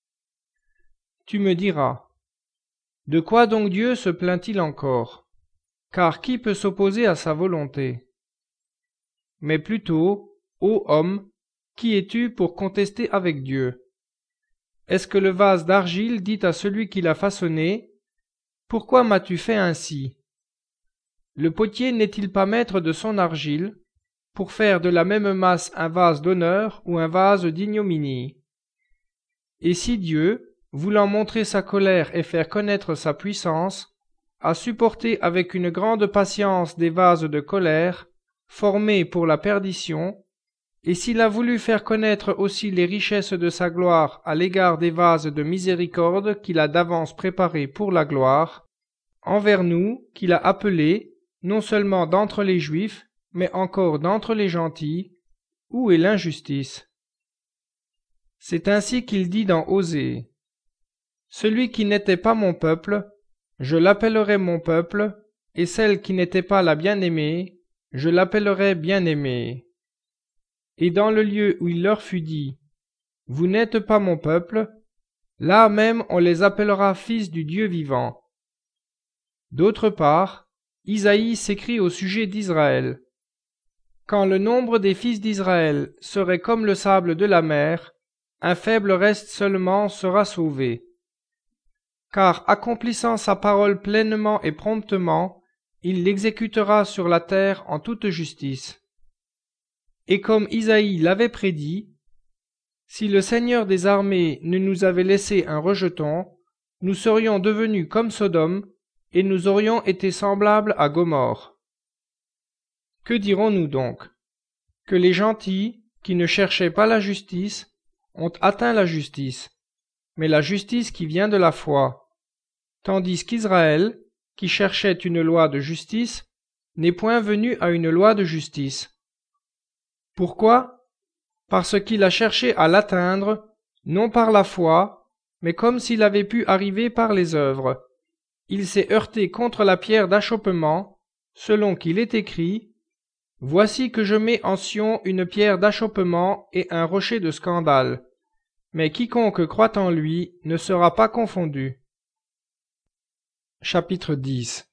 Tu me diras, de quoi donc Dieu se plaint-il encore? Car qui peut s'opposer à sa volonté? Mais plutôt, ô homme, qui es-tu pour contester avec Dieu? Est-ce que le vase d'argile dit à celui qui l'a façonné, « Pourquoi m'as-tu fait ainsi » Le potier n'est-il pas maître de son argile, pour faire de la même masse un vase d'honneur ou un vase d'ignominie? Et si Dieu, voulant montrer sa colère et faire connaître sa puissance, a supporté avec une grande patience des vases de colère, formés pour la perdition, et s'il a voulu faire connaître aussi les richesses de sa gloire à l'égard des vases de miséricorde qu'il a d'avance préparés pour la gloire, envers nous, qu'il a appelés, non seulement d'entre les Juifs, mais encore d'entre les gentils, où est l'injustice? C'est ainsi qu'il dit dans Osée, « Celui qui n'était pas mon peuple, je l'appellerai mon peuple, et celle qui n'était pas la bien-aimée, je l'appellerai bien-aimée. » Et dans le lieu où il leur fut dit, « vous n'êtes pas mon peuple, là même on les appellera fils du Dieu vivant. D'autre part, Isaïe s'écrie au sujet d'Israël. Quand le nombre des fils d'Israël serait comme le sable de la mer, un faible reste seulement sera sauvé. Car accomplissant sa parole pleinement et promptement, il l'exécutera sur la terre en toute justice. Et comme Isaïe l'avait prédit, si le Seigneur des armées ne nous avait laissé un rejeton, nous serions devenus comme Sodome, et nous aurions été semblables à Gomorrhe. Que dirons-nous donc? Que les gentils, qui ne cherchaient pas la justice, ont atteint la justice, mais la justice qui vient de la foi, tandis qu'Israël, qui cherchait une loi de justice, n'est point venu à une loi de justice. Pourquoi? Parce qu'il a cherché à l'atteindre, non par la foi, mais comme s'il avait pu arriver par les œuvres. Il s'est heurté contre la pierre d'achoppement, selon qu'il est écrit, « Voici que je mets en Sion une pierre d'achoppement et un rocher de scandale, mais quiconque croit en lui ne sera pas confondu. » Chapitre 10.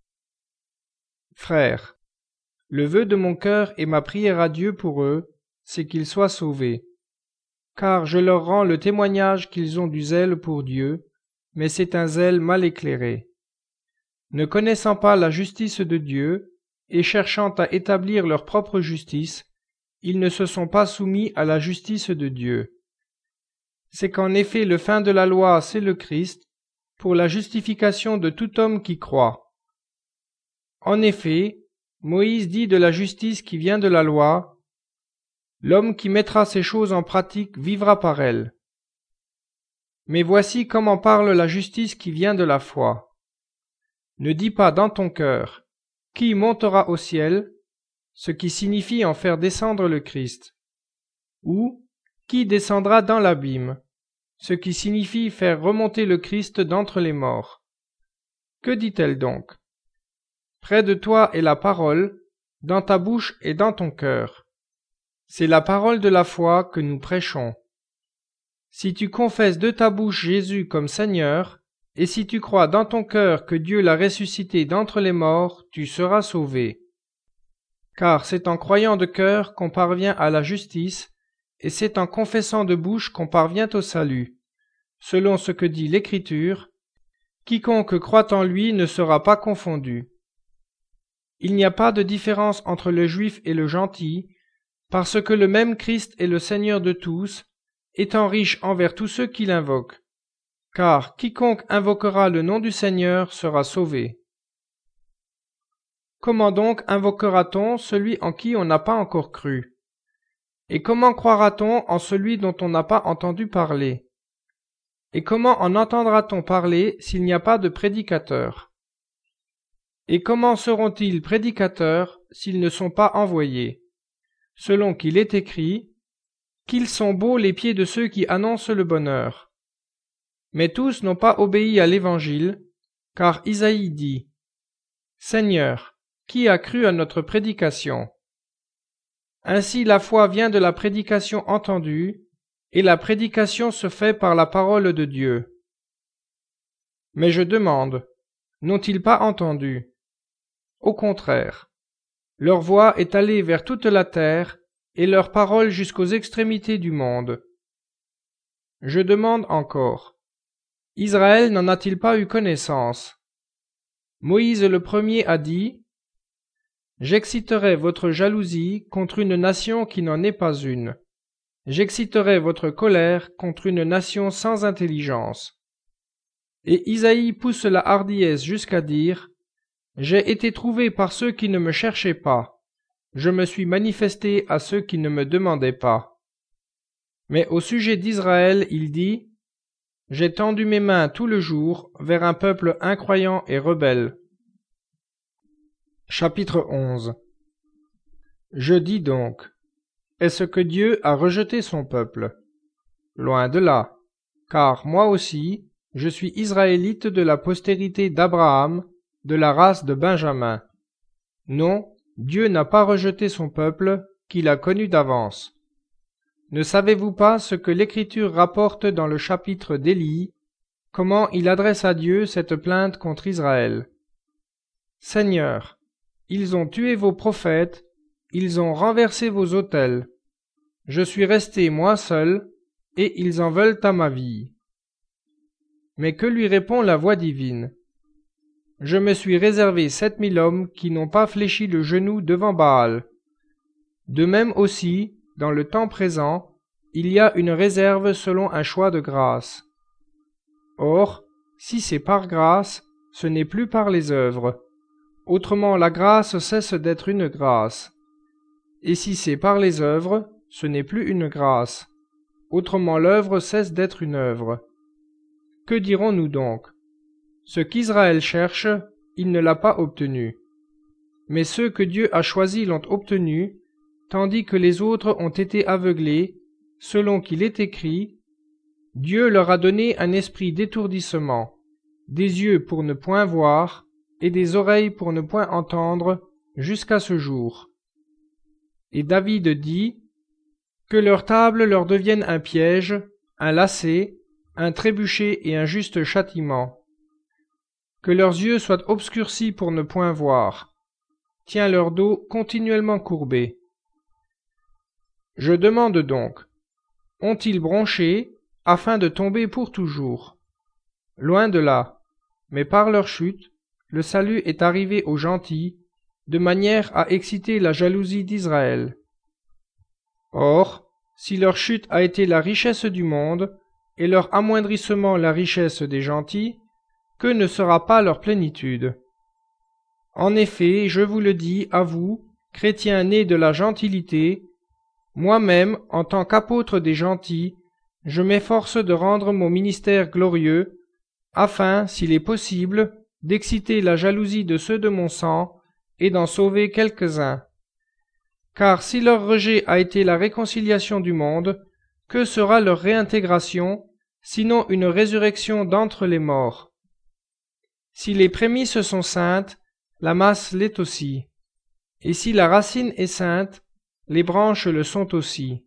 Frères, le vœu de mon cœur et ma prière à Dieu pour eux, c'est qu'ils soient sauvés. Car je leur rends le témoignage qu'ils ont du zèle pour Dieu, mais c'est un zèle mal éclairé. Ne connaissant pas la justice de Dieu, et cherchant à établir leur propre justice, ils ne se sont pas soumis à la justice de Dieu. C'est qu'en effet le fin de la loi, c'est le Christ, pour la justification de tout homme qui croit. En effet, Moïse dit de la justice qui vient de la loi, « L'homme qui mettra ces choses en pratique vivra par elles. » Mais voici comment parle la justice qui vient de la foi. Ne dis pas dans ton cœur, « Qui montera au ciel ?» ce qui signifie en faire descendre le Christ. Ou « Qui descendra dans l'abîme ?» ce qui signifie faire remonter le Christ d'entre les morts. Que dit-elle donc? Près de toi est la parole, dans ta bouche et dans ton cœur. C'est la parole de la foi que nous prêchons. Si tu confesses de ta bouche Jésus comme Seigneur, et si tu crois dans ton cœur que Dieu l'a ressuscité d'entre les morts, tu seras sauvé. Car c'est en croyant de cœur qu'on parvient à la justice, et c'est en confessant de bouche qu'on parvient au salut, selon ce que dit l'Écriture, « Quiconque croit en lui ne sera pas confondu. » Il n'y a pas de différence entre le juif et le gentil, parce que le même Christ est le Seigneur de tous, étant riche envers tous ceux qui l'invoquent. Car quiconque invoquera le nom du Seigneur sera sauvé. Comment donc invoquera-t-on celui en qui on n'a pas encore cru? Et comment croira-t-on en celui dont on n'a pas entendu parler? Et comment en entendra-t-on parler s'il n'y a pas de prédicateur? Et comment seront-ils prédicateurs s'ils ne sont pas envoyés? Selon qu'il est écrit, « Qu'ils sont beaux les pieds de ceux qui annoncent le bonheur. » Mais tous n'ont pas obéi à l'Évangile, car Isaïe dit, « Seigneur, qui a cru à notre prédication? » Ainsi la foi vient de la prédication entendue, et la prédication se fait par la parole de Dieu. Mais je demande, n'ont-ils pas entendu? Au contraire, leur voix est allée vers toute la terre, et leur parole jusqu'aux extrémités du monde. Je demande encore, Israël n'en a-t-il pas eu connaissance? Moïse le premier a dit, « J'exciterai votre jalousie contre une nation qui n'en est pas une. J'exciterai votre colère contre une nation sans intelligence. » Et Isaïe pousse la hardiesse jusqu'à dire, « J'ai été trouvé par ceux qui ne me cherchaient pas. Je me suis manifesté à ceux qui ne me demandaient pas. » Mais au sujet d'Israël, il dit, « J'ai tendu mes mains tout le jour vers un peuple incroyant et rebelle. » Chapitre 11. Je dis donc, est-ce que Dieu a rejeté son peuple? Loin de là, car moi aussi, je suis israélite de la postérité d'Abraham, de la race de Benjamin. Non, Dieu n'a pas rejeté son peuple, qu'il a connu d'avance. Ne savez-vous pas ce que l'Écriture rapporte dans le chapitre d'Élie, comment il adresse à Dieu cette plainte contre Israël? Seigneur, ils ont tué vos prophètes, ils ont renversé vos autels. Je suis resté moi seul, et ils en veulent à ma vie. Mais que lui répond la voix divine? Je me suis réservé 7000 hommes qui n'ont pas fléchi le genou devant Baal. De même aussi, dans le temps présent, il y a une réserve selon un choix de grâce. Or, si c'est par grâce, ce n'est plus par les œuvres. Autrement la grâce cesse d'être une grâce. Et si c'est par les œuvres, ce n'est plus une grâce. Autrement l'œuvre cesse d'être une œuvre. Que dirons-nous donc? Ce qu'Israël cherche, il ne l'a pas obtenu. Mais ceux que Dieu a choisis l'ont obtenu, tandis que les autres ont été aveuglés, selon qu'il est écrit, « Dieu leur a donné un esprit d'étourdissement, des yeux pour ne point voir, et des oreilles pour ne point entendre, jusqu'à ce jour. » Et David dit, « Que leur table leur devienne un piège, un lacet, un trébuchet et un juste châtiment. Que leurs yeux soient obscurcis pour ne point voir. Tiens leur dos continuellement courbé. » Je demande donc, ont-ils bronché afin de tomber pour toujours? Loin de là, mais par leur chute, le salut est arrivé aux gentils, de manière à exciter la jalousie d'Israël. Or, si leur chute a été la richesse du monde, et leur amoindrissement la richesse des gentils, que ne sera pas leur plénitude? En effet, je vous le dis à vous, chrétiens nés de la gentilité, moi-même, en tant qu'apôtre des gentils, je m'efforce de rendre mon ministère glorieux, afin, s'il est possible, d'exciter la jalousie de ceux de mon sang, et d'en sauver quelques-uns. Car si leur rejet a été la réconciliation du monde, que sera leur réintégration, sinon une résurrection d'entre les morts? Si les prémices sont saintes, la masse l'est aussi. Et si la racine est sainte, les branches le sont aussi.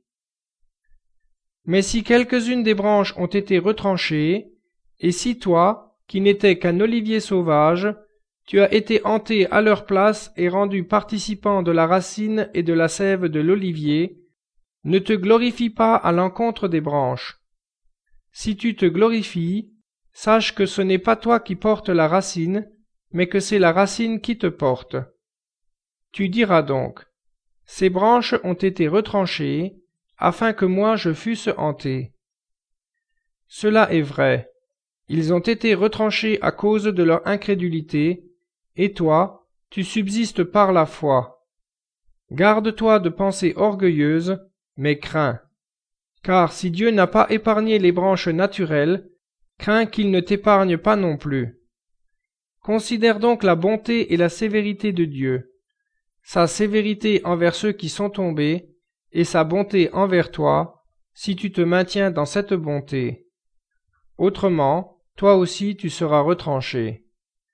Mais si quelques-unes des branches ont été retranchées, et si toi, qui n'étais qu'un olivier sauvage, tu as été hanté à leur place et rendu participant de la racine et de la sève de l'olivier, ne te glorifie pas à l'encontre des branches. Si tu te glorifies, sache que ce n'est pas toi qui portes la racine, mais que c'est la racine qui te porte. Tu diras donc, ces branches ont été retranchées, afin que moi je fusse hanté. Cela est vrai. Ils ont été retranchés à cause de leur incrédulité, et toi, tu subsistes par la foi. Garde-toi de pensées orgueilleuses, mais crains. Car si Dieu n'a pas épargné les branches naturelles, crains qu'il ne t'épargne pas non plus. Considère donc la bonté et la sévérité de Dieu, sa sévérité envers ceux qui sont tombés, et sa bonté envers toi, si tu te maintiens dans cette bonté. Autrement, toi aussi tu seras retranché.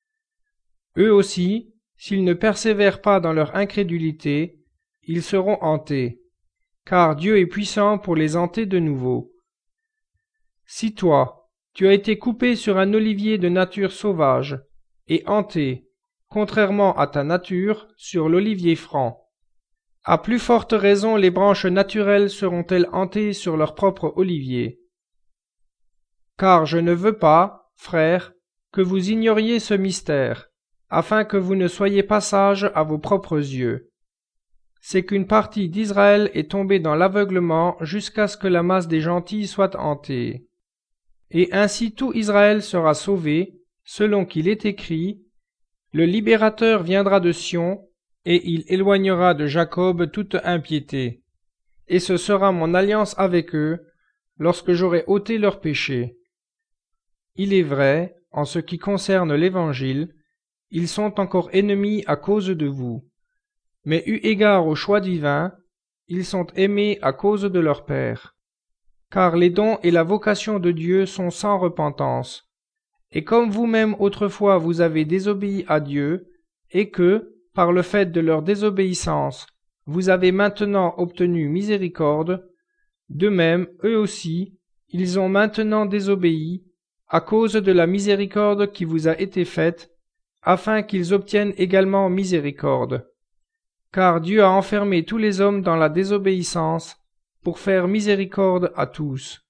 Eux aussi, s'ils ne persévèrent pas dans leur incrédulité, ils seront hantés, car Dieu est puissant pour les hanter de nouveau. Si toi, tu as été coupé sur un olivier de nature sauvage, et hanté, contrairement à ta nature, sur l'olivier franc, à plus forte raison les branches naturelles seront-elles hantées sur leur propre olivier. Car je ne veux pas, frères, que vous ignoriez ce mystère, afin que vous ne soyez pas sages à vos propres yeux. C'est qu'une partie d'Israël est tombée dans l'aveuglement jusqu'à ce que la masse des gentils soit hantée. Et ainsi tout Israël sera sauvé, selon qu'il est écrit, « Le libérateur viendra de Sion, et il éloignera de Jacob toute impiété. Et ce sera mon alliance avec eux, lorsque j'aurai ôté leurs péchés. » Il est vrai, en ce qui concerne l'Évangile, ils sont encore ennemis à cause de vous. Mais eu égard au choix divin, ils sont aimés à cause de leur Père. Car les dons et la vocation de Dieu sont sans repentance. Et comme vous-même autrefois vous avez désobéi à Dieu, et que, par le fait de leur désobéissance, vous avez maintenant obtenu miséricorde, De même, eux aussi, ils ont maintenant désobéi, à cause de la miséricorde qui vous a été faite, afin qu'ils obtiennent également miséricorde. Car Dieu a enfermé tous les hommes dans la désobéissance, pour faire miséricorde à tous.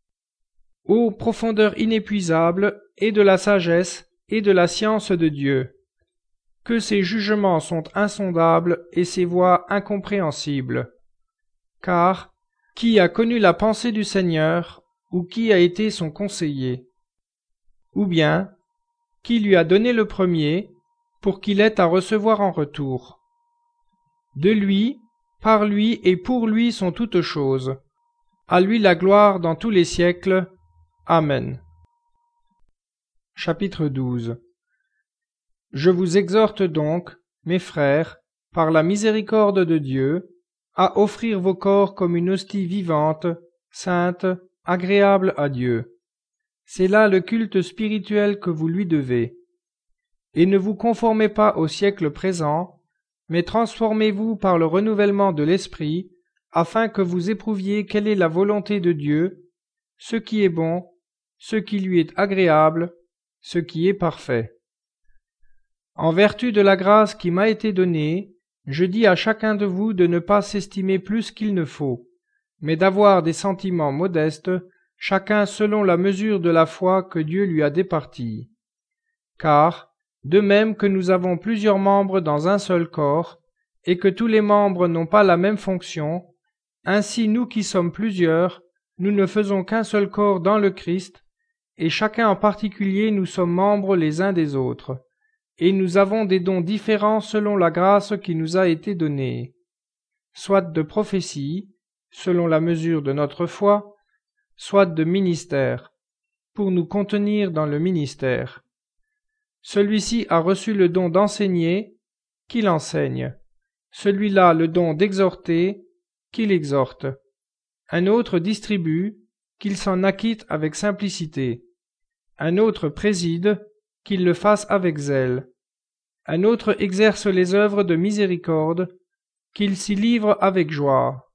Ô profondeur inépuisable, et de la sagesse, et de la science de Dieu! Que ses jugements sont insondables, et ses voies incompréhensibles. Car, qui a connu la pensée du Seigneur, ou qui a été son conseiller? Ou bien, qui lui a donné le premier, pour qu'il ait à recevoir en retour? De lui, par lui et pour lui sont toutes choses. À lui la gloire dans tous les siècles. Amen. Chapitre 12. Je vous exhorte donc, mes frères, par la miséricorde de Dieu, à offrir vos corps comme une hostie vivante, sainte, agréable à Dieu. C'est là le culte spirituel que vous lui devez. Et ne vous conformez pas au siècle présent, mais transformez-vous par le renouvellement de l'esprit, afin que vous éprouviez quelle est la volonté de Dieu, ce qui est bon, ce qui lui est agréable, ce qui est parfait. En vertu de la grâce qui m'a été donnée, je dis à chacun de vous de ne pas s'estimer plus qu'il ne faut, mais d'avoir des sentiments modestes, chacun selon la mesure de la foi que Dieu lui a départie. Car, de même que nous avons plusieurs membres dans un seul corps, et que tous les membres n'ont pas la même fonction, ainsi nous qui sommes plusieurs, nous ne faisons qu'un seul corps dans le Christ, et chacun en particulier nous sommes membres les uns des autres, et nous avons des dons différents selon la grâce qui nous a été donnée, soit de prophétie, selon la mesure de notre foi, soit de ministère, pour nous contenir dans le ministère. Celui-ci a reçu le don d'enseigner, qu'il enseigne. Celui-là le don d'exhorter, qu'il exhorte. Un autre distribue, qu'il s'en acquitte avec simplicité. Un autre préside, qu'il le fasse avec zèle. Un autre exerce les œuvres de miséricorde, qu'il s'y livre avec joie.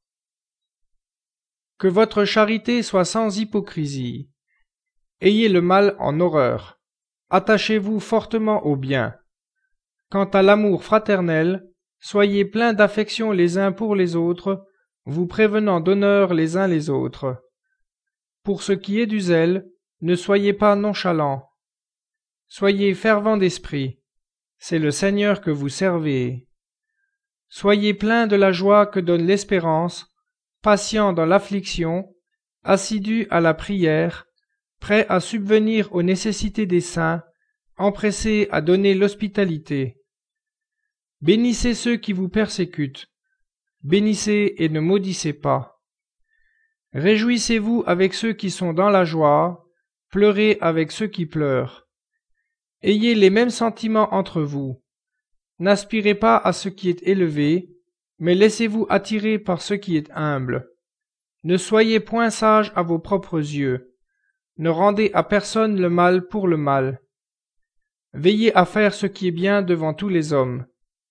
Que votre charité soit sans hypocrisie. Ayez le mal en horreur. Attachez-vous fortement au bien. Quant à l'amour fraternel, soyez pleins d'affection les uns pour les autres, vous prévenant d'honneur les uns les autres. Pour ce qui est du zèle, ne soyez pas nonchalants. Soyez fervents d'esprit, c'est le Seigneur que vous servez. Soyez pleins de la joie que donne l'espérance, patients dans l'affliction, assidus à la prière, prêts à subvenir aux nécessités des saints, empressés à donner l'hospitalité. Bénissez ceux qui vous persécutent, bénissez et ne maudissez pas. Réjouissez-vous avec ceux qui sont dans la joie, pleurez avec ceux qui pleurent. Ayez les mêmes sentiments entre vous. N'aspirez pas à ce qui est élevé, mais laissez-vous attirer par ce qui est humble. Ne soyez point sages à vos propres yeux. Ne rendez à personne le mal pour le mal. Veillez à faire ce qui est bien devant tous les hommes.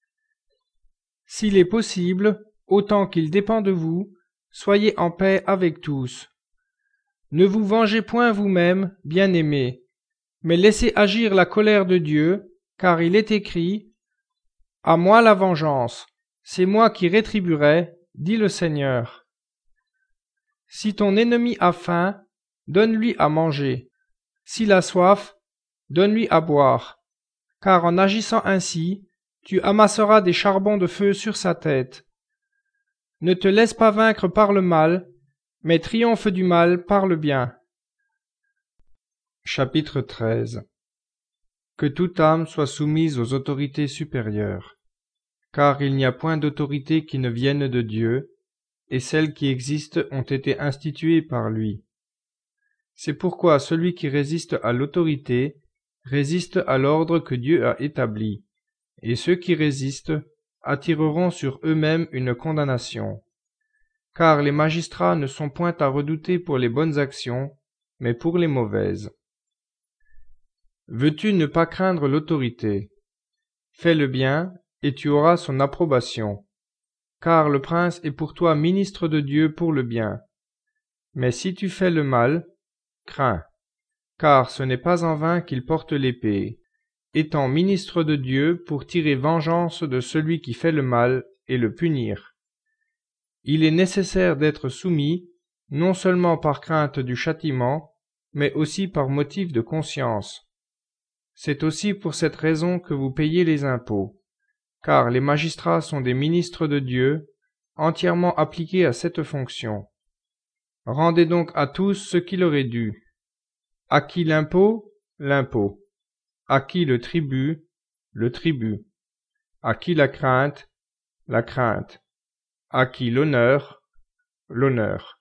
S'il est possible, autant qu'il dépend de vous, soyez en paix avec tous. Ne vous vengez point vous-même, bien-aimés, mais laissez agir la colère de Dieu, car il est écrit « À moi la vengeance, c'est moi qui rétribuerai, dit le Seigneur. » Si ton ennemi a faim, donne-lui à manger. S'il a soif, donne-lui à boire. Car en agissant ainsi, tu amasseras des charbons de feu sur sa tête. Ne te laisse pas vaincre par le mal, mais triomphe du mal par le bien. Chapitre 13. Que toute âme soit soumise aux autorités supérieures. Car il n'y a point d'autorité qui ne vienne de Dieu, et celles qui existent ont été instituées par lui. C'est pourquoi celui qui résiste à l'autorité résiste à l'ordre que Dieu a établi, et ceux qui résistent attireront sur eux-mêmes une condamnation. Car les magistrats ne sont point à redouter pour les bonnes actions, mais pour les mauvaises. Veux-tu ne pas craindre l'autorité? Fais le bien, et tu auras son approbation. Car le prince est pour toi ministre de Dieu pour le bien. Mais si tu fais le mal, crains, car ce n'est pas en vain qu'il porte l'épée, étant ministre de Dieu pour tirer vengeance de celui qui fait le mal et le punir. Il est nécessaire d'être soumis, non seulement par crainte du châtiment, mais aussi par motif de conscience. C'est aussi pour cette raison que vous payez les impôts, car les magistrats sont des ministres de Dieu, entièrement appliqués à cette fonction. Rendez donc à tous ce qui leur est dû. À qui l'impôt? L'impôt. À qui le tribut? Le tribut. À qui la crainte? La crainte. À qui l'honneur? L'honneur.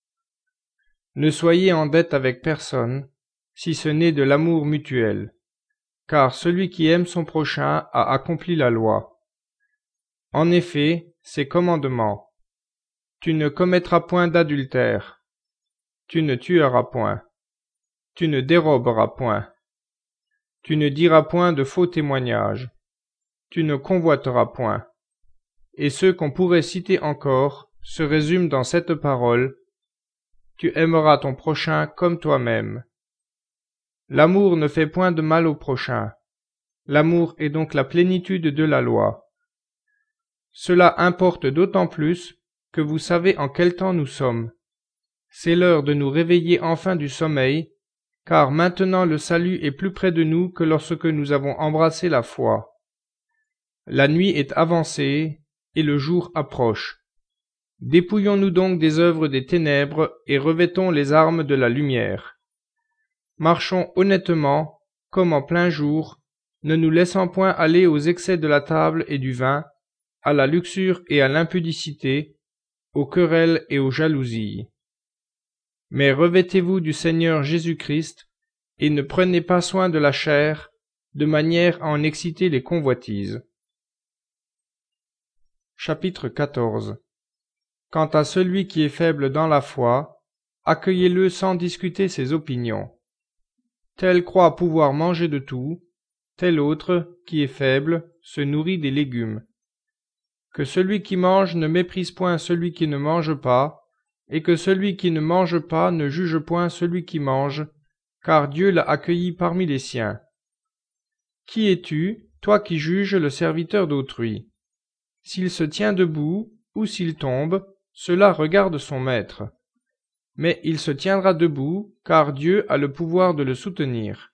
Ne soyez en dette avec personne, si ce n'est de l'amour mutuel, car celui qui aime son prochain a accompli la loi. En effet, ces commandements: tu ne commettras point d'adultère, tu ne tueras point, tu ne déroberas point, tu ne diras point de faux témoignages, tu ne convoiteras point. Et ceux qu'on pourrait citer encore se résument dans cette parole: tu aimeras ton prochain comme toi-même. L'amour ne fait point de mal au prochain. L'amour est donc la plénitude de la loi. Cela importe d'autant plus que vous savez en quel temps nous sommes. C'est l'heure de nous réveiller enfin du sommeil, car maintenant le salut est plus près de nous que lorsque nous avons embrassé la foi. La nuit est avancée et le jour approche. Dépouillons-nous donc des œuvres des ténèbres et revêtons les armes de la lumière. Marchons honnêtement, comme en plein jour, ne nous laissant point aller aux excès de la table et du vin, à la luxure et à l'impudicité, aux querelles et aux jalousies. Mais revêtez-vous du Seigneur Jésus-Christ, et ne prenez pas soin de la chair, de manière à en exciter les convoitises. Chapitre 14. Quant à celui qui est faible dans la foi, accueillez-le sans discuter ses opinions. Tel croit pouvoir manger de tout, tel autre, qui est faible, se nourrit des légumes. Que celui qui mange ne méprise point celui qui ne mange pas, et que celui qui ne mange pas ne juge point celui qui mange, car Dieu l'a accueilli parmi les siens. Qui es-tu, toi qui juges le serviteur d'autrui? S'il se tient debout, ou s'il tombe, cela regarde son maître. Mais il se tiendra debout, car Dieu a le pouvoir de le soutenir.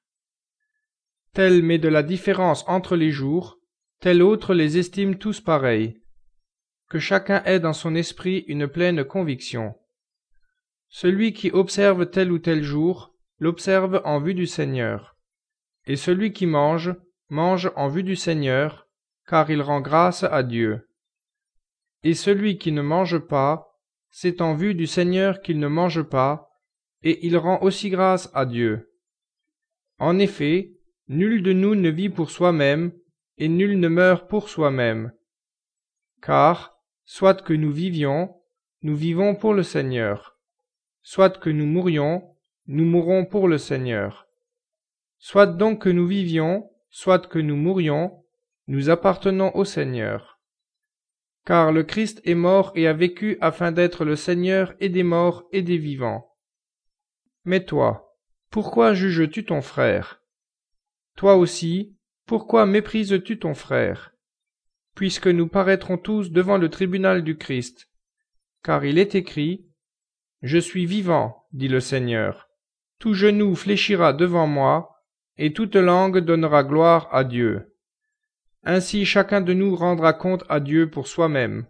Tel met de la différence entre les jours, tel autre les estime tous pareils. Que chacun ait dans son esprit une pleine conviction. Celui qui observe tel ou tel jour, l'observe en vue du Seigneur. Et celui qui mange, mange en vue du Seigneur, car il rend grâce à Dieu. Et celui qui ne mange pas, c'est en vue du Seigneur qu'il ne mange pas, et il rend aussi grâce à Dieu. En effet, nul de nous ne vit pour soi-même, et nul ne meurt pour soi-même. Car, soit que nous vivions, nous vivons pour le Seigneur. Soit que nous mourions, nous mourrons pour le Seigneur. Soit donc que nous vivions, soit que nous mourions, nous appartenons au Seigneur. Car le Christ est mort et a vécu afin d'être le Seigneur et des morts et des vivants. Mais toi, pourquoi juges-tu ton frère? Toi aussi, pourquoi méprises-tu ton frère? Puisque nous paraîtrons tous devant le tribunal du Christ. Car il est écrit: Je suis vivant, dit le Seigneur. Tout genou fléchira devant moi, et toute langue donnera gloire à Dieu. Ainsi chacun de nous rendra compte à Dieu pour soi-même.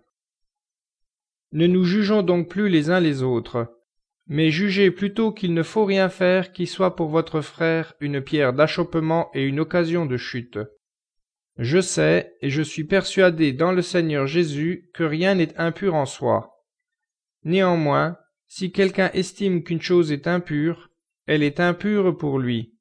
Ne nous jugeons donc plus les uns les autres, mais jugez plutôt qu'il ne faut rien faire qui soit pour votre frère une pierre d'achoppement et une occasion de chute. Je sais, et je suis persuadé dans le Seigneur Jésus que rien n'est impur en soi. Néanmoins, si quelqu'un estime qu'une chose est impure, elle est impure pour lui.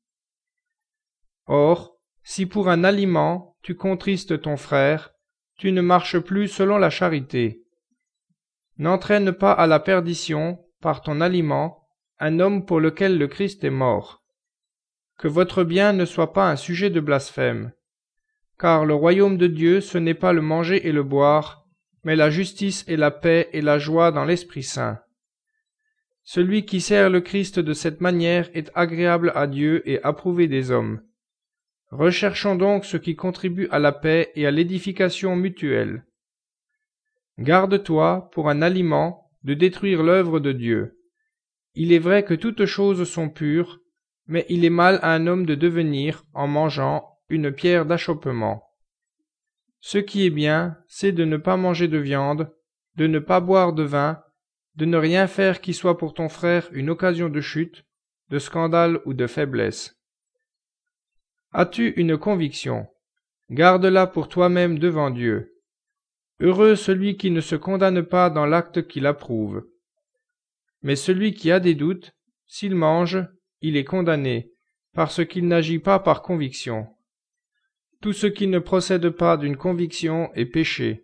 Or, si pour un aliment tu contristes ton frère, tu ne marches plus selon la charité. N'entraîne pas à la perdition, par ton aliment, un homme pour lequel le Christ est mort. Que votre bien ne soit pas un sujet de blasphème. Car le royaume de Dieu, ce n'est pas le manger et le boire, mais la justice et la paix et la joie dans l'Esprit Saint. celui qui sert le Christ de cette manière est agréable à Dieu et approuvé des hommes. Recherchons donc ce qui contribue à la paix et à l'édification mutuelle. Garde-toi, pour un aliment, de détruire l'œuvre de Dieu. Il est vrai que toutes choses sont pures, mais il est mal à un homme de devenir, en mangeant, une pierre d'achoppement. Ce qui est bien, c'est de ne pas manger de viande, de ne pas boire de vin, de ne rien faire qui soit pour ton frère une occasion de chute, de scandale ou de faiblesse. As-tu une conviction? Garde-la pour toi-même devant Dieu. Heureux celui qui ne se condamne pas dans l'acte qu'il approuve. Mais celui qui a des doutes, s'il mange, il est condamné, parce qu'il n'agit pas par conviction. Tout ce qui ne procède pas d'une conviction est péché.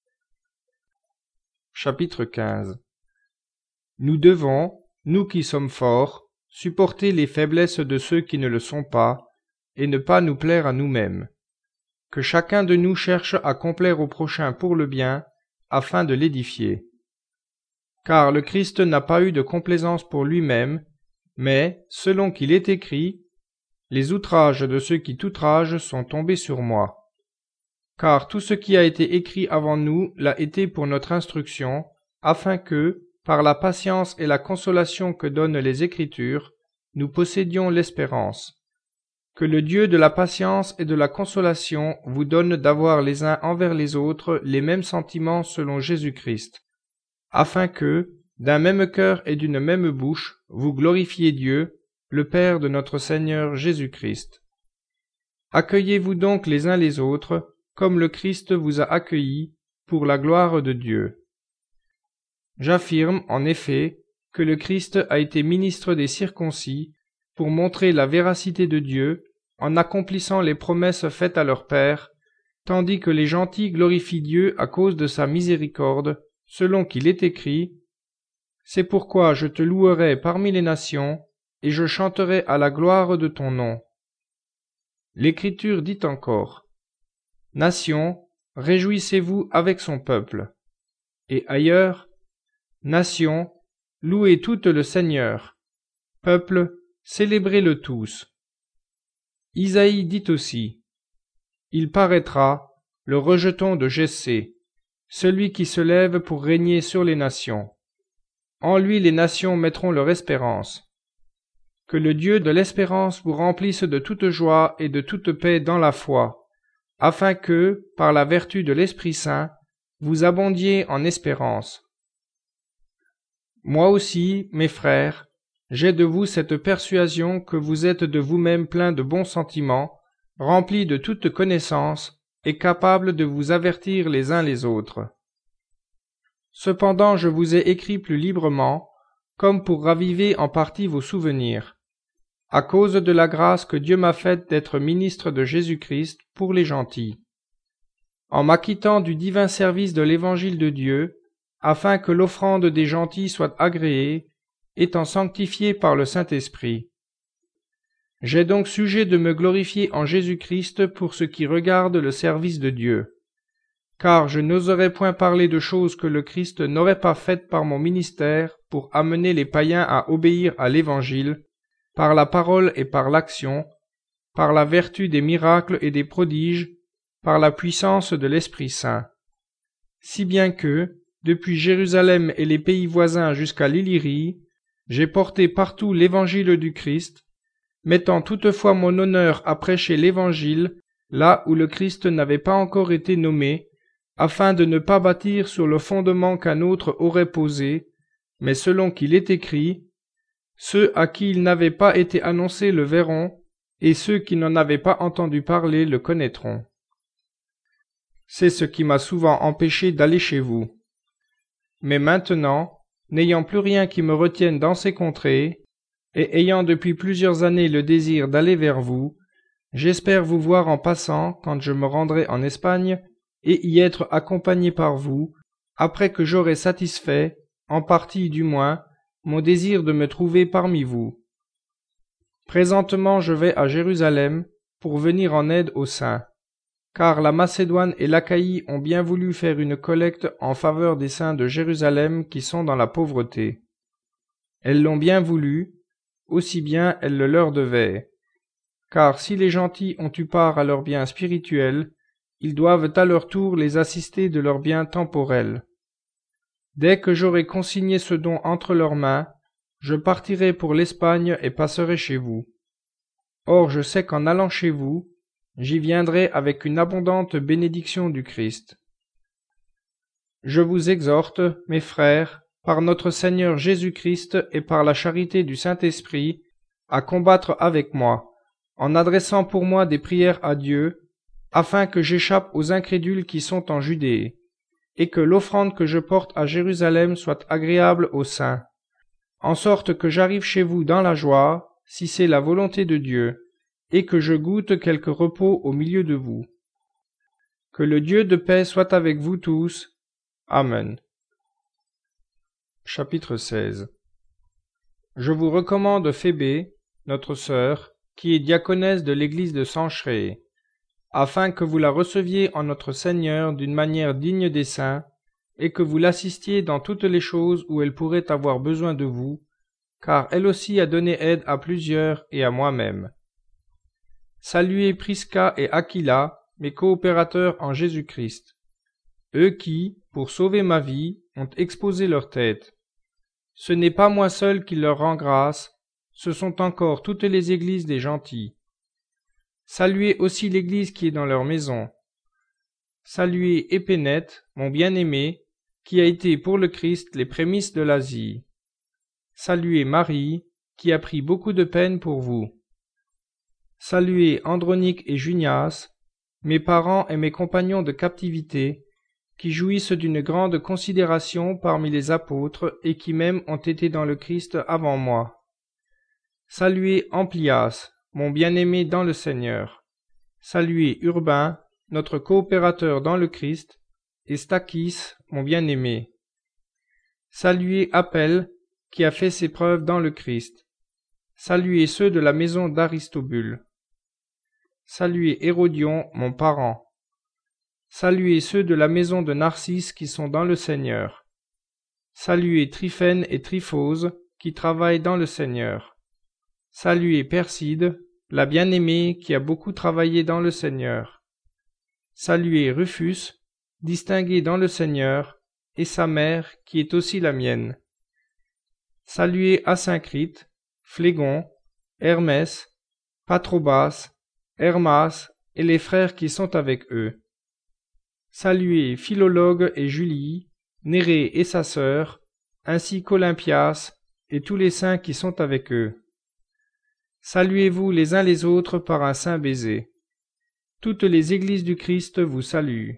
Chapitre 15. Nous devons, nous qui sommes forts, supporter les faiblesses de ceux qui ne le sont pas, et ne pas nous plaire à nous-mêmes. Que chacun de nous cherche à complaire au prochain pour le bien, afin de l'édifier. Car le Christ n'a pas eu de complaisance pour lui-même, mais, selon qu'il est écrit, « Les outrages de ceux qui t'outragent sont tombés sur moi. » Car tout ce qui a été écrit avant nous l'a été pour notre instruction, afin que, par la patience et la consolation que donnent les Écritures, nous possédions l'espérance. Que le Dieu de la patience et de la consolation vous donne d'avoir les uns envers les autres les mêmes sentiments selon Jésus-Christ, afin que, d'un même cœur et d'une même bouche, vous glorifiez Dieu, le Père de notre Seigneur Jésus-Christ. Accueillez-vous donc les uns les autres, comme le Christ vous a accueillis, pour la gloire de Dieu. J'affirme, en effet, que le Christ a été ministre des circoncis, pour montrer la véracité de Dieu, en accomplissant les promesses faites à leur Père, tandis que les gentils glorifient Dieu à cause de sa miséricorde, selon qu'il est écrit, « C'est pourquoi je te louerai parmi les nations, et je chanterai à la gloire de ton nom. » L'Écriture dit encore, « Nations, réjouissez-vous avec son peuple. » Et ailleurs, « Nations, louez toutes le Seigneur. Peuple, célébrez-le tous. » Isaïe dit aussi, « Il paraîtra, le rejeton de Jessé, celui qui se lève pour régner sur les nations. En lui les nations mettront leur espérance. » Que le Dieu de l'espérance vous remplisse de toute joie et de toute paix dans la foi, afin que, par la vertu de l'Esprit Saint, vous abondiez en espérance. Moi aussi, mes frères, j'ai de vous cette persuasion que vous êtes de vous-même pleins de bons sentiments, remplis de toute connaissance, et capables de vous avertir les uns les autres. Cependant je vous ai écrit plus librement, comme pour raviver en partie vos souvenirs, à cause de la grâce que Dieu m'a faite d'être ministre de Jésus-Christ pour les gentils, en m'acquittant du divin service de l'Évangile de Dieu, afin que l'offrande des gentils soit agréée, étant sanctifiée par le Saint-Esprit. J'ai donc sujet de me glorifier en Jésus-Christ pour ce qui regarde le service de Dieu, car je n'oserais point parler de choses que le Christ n'aurait pas faites par mon ministère pour amener les païens à obéir à l'Évangile, par la parole et par l'action, par la vertu des miracles et des prodiges, par la puissance de l'Esprit Saint. Si bien que, depuis Jérusalem et les pays voisins jusqu'à l'Illyrie, j'ai porté partout l'Évangile du Christ, mettant toutefois mon honneur à prêcher l'Évangile là où le Christ n'avait pas encore été nommé, afin de ne pas bâtir sur le fondement qu'un autre aurait posé, mais selon qu'il est écrit, « Ceux à qui il n'avait pas été annoncé le verront, et ceux qui n'en avaient pas entendu parler le connaîtront. » C'est ce qui m'a souvent empêché d'aller chez vous. Mais maintenant, n'ayant plus rien qui me retienne dans ces contrées, et ayant depuis plusieurs années le désir d'aller vers vous, j'espère vous voir en passant quand je me rendrai en Espagne, et y être accompagné par vous, après que j'aurai satisfait, en partie du moins, mon désir de me trouver parmi vous. Présentement je vais à Jérusalem, pour venir en aide aux saints, car la Macédoine et l'Achaïe ont bien voulu faire une collecte en faveur des saints de Jérusalem qui sont dans la pauvreté. Elles l'ont bien voulu, aussi bien elles le leur devaient. Car si les gentils ont eu part à leurs biens spirituels, ils doivent à leur tour les assister de leurs biens temporels. Dès que j'aurai consigné ce don entre leurs mains, je partirai pour l'Espagne et passerai chez vous. Or je sais qu'en allant chez vous, j'y viendrai avec une abondante bénédiction du Christ. Je vous exhorte, mes frères, par notre Seigneur Jésus-Christ et par la charité du Saint-Esprit, à combattre avec moi, en adressant pour moi des prières à Dieu, afin que j'échappe aux incrédules qui sont en Judée, et que l'offrande que je porte à Jérusalem soit agréable aux saints, en sorte que j'arrive chez vous dans la joie, si c'est la volonté de Dieu, et que je goûte quelque repos au milieu de vous. Que le Dieu de paix soit avec vous tous. Amen. Chapitre 16. Je vous recommande Phébé, notre sœur, qui est diaconesse de l'église de Cenchréé, afin que vous la receviez en notre Seigneur d'une manière digne des saints, et que vous l'assistiez dans toutes les choses où elle pourrait avoir besoin de vous, car elle aussi a donné aide à plusieurs et à moi-même. Saluez Prisca et Aquila, mes coopérateurs en Jésus-Christ, eux qui, pour sauver ma vie, ont exposé leur tête. Ce n'est pas moi seul qui leur rend grâce, ce sont encore toutes les églises des gentils. Saluez aussi l'église qui est dans leur maison. Saluez Épénète, mon bien-aimé, qui a été pour le Christ les prémices de l'Asie. Saluez Marie, qui a pris beaucoup de peine pour vous. Saluez Andronique et Junias, mes parents et mes compagnons de captivité, qui jouissent d'une grande considération parmi les apôtres et qui même ont été dans le Christ avant moi. Saluez Amplias, mon bien-aimé dans le Seigneur. Saluez Urbain, notre coopérateur dans le Christ, et Stachys, mon bien-aimé. Saluez Appel, qui a fait ses preuves dans le Christ. Saluez ceux de la maison d'Aristobule. Saluez Hérodion, mon parent. Saluez ceux de la maison de Narcisse qui sont dans le Seigneur. Saluez Tryphène et Tryphose, qui travaillent dans le Seigneur. Saluez Perside, la bien-aimée qui a beaucoup travaillé dans le Seigneur. Saluez Rufus, distingué dans le Seigneur, et sa mère qui est aussi la mienne. Saluez Asyncrite, Phlégon, Hermès, Patrobas, Hermas et les frères qui sont avec eux. Saluez Philologue et Julie, Nérée et sa sœur, ainsi qu'Olympias et tous les saints qui sont avec eux. Saluez-vous les uns les autres par un saint baiser. Toutes les églises du Christ vous saluent.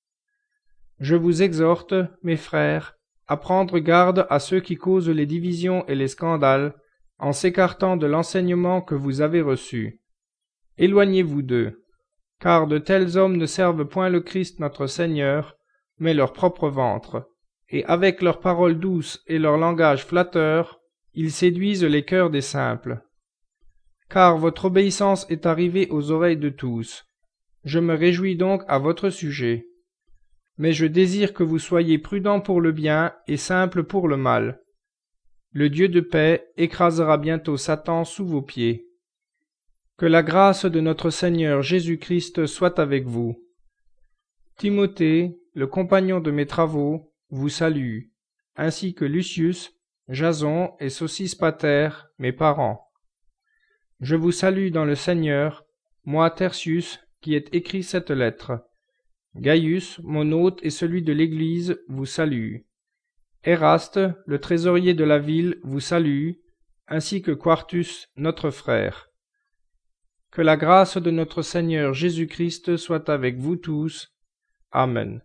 Je vous exhorte, mes frères, à prendre garde à ceux qui causent les divisions et les scandales, en s'écartant de l'enseignement que vous avez reçu. Éloignez-vous d'eux, car de tels hommes ne servent point le Christ notre Seigneur, mais leur propre ventre, et avec leurs paroles douces et leur langage flatteur, ils séduisent les cœurs des simples. Car votre obéissance est arrivée aux oreilles de tous. Je me réjouis donc à votre sujet. Mais je désire que vous soyez prudents pour le bien et simples pour le mal. Le Dieu de paix écrasera bientôt Satan sous vos pieds. Que la grâce de notre Seigneur Jésus-Christ soit avec vous. Timothée, le compagnon de mes travaux, vous salue, ainsi que Lucius, Jason et Sosispater, mes parents. Je vous salue dans le Seigneur, moi Tertius, qui ai écrit cette lettre. Gaius, mon hôte et celui de l'Église, vous salue. Éraste, le trésorier de la ville, vous salue, ainsi que Quartus, notre frère. Que la grâce de notre Seigneur Jésus-Christ soit avec vous tous. Amen.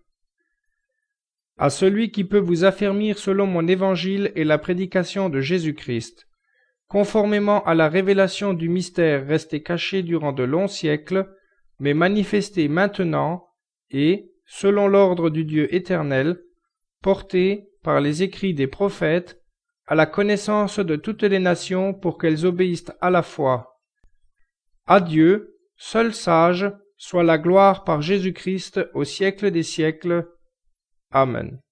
À celui qui peut vous affermir selon mon évangile et la prédication de Jésus-Christ, conformément à la révélation du mystère resté caché durant de longs siècles, mais manifesté maintenant, et, selon l'ordre du Dieu éternel, porté, par les écrits des prophètes, à la connaissance de toutes les nations pour qu'elles obéissent à la foi. À Dieu, seul sage, soit la gloire par Jésus-Christ au siècle des siècles. Amen.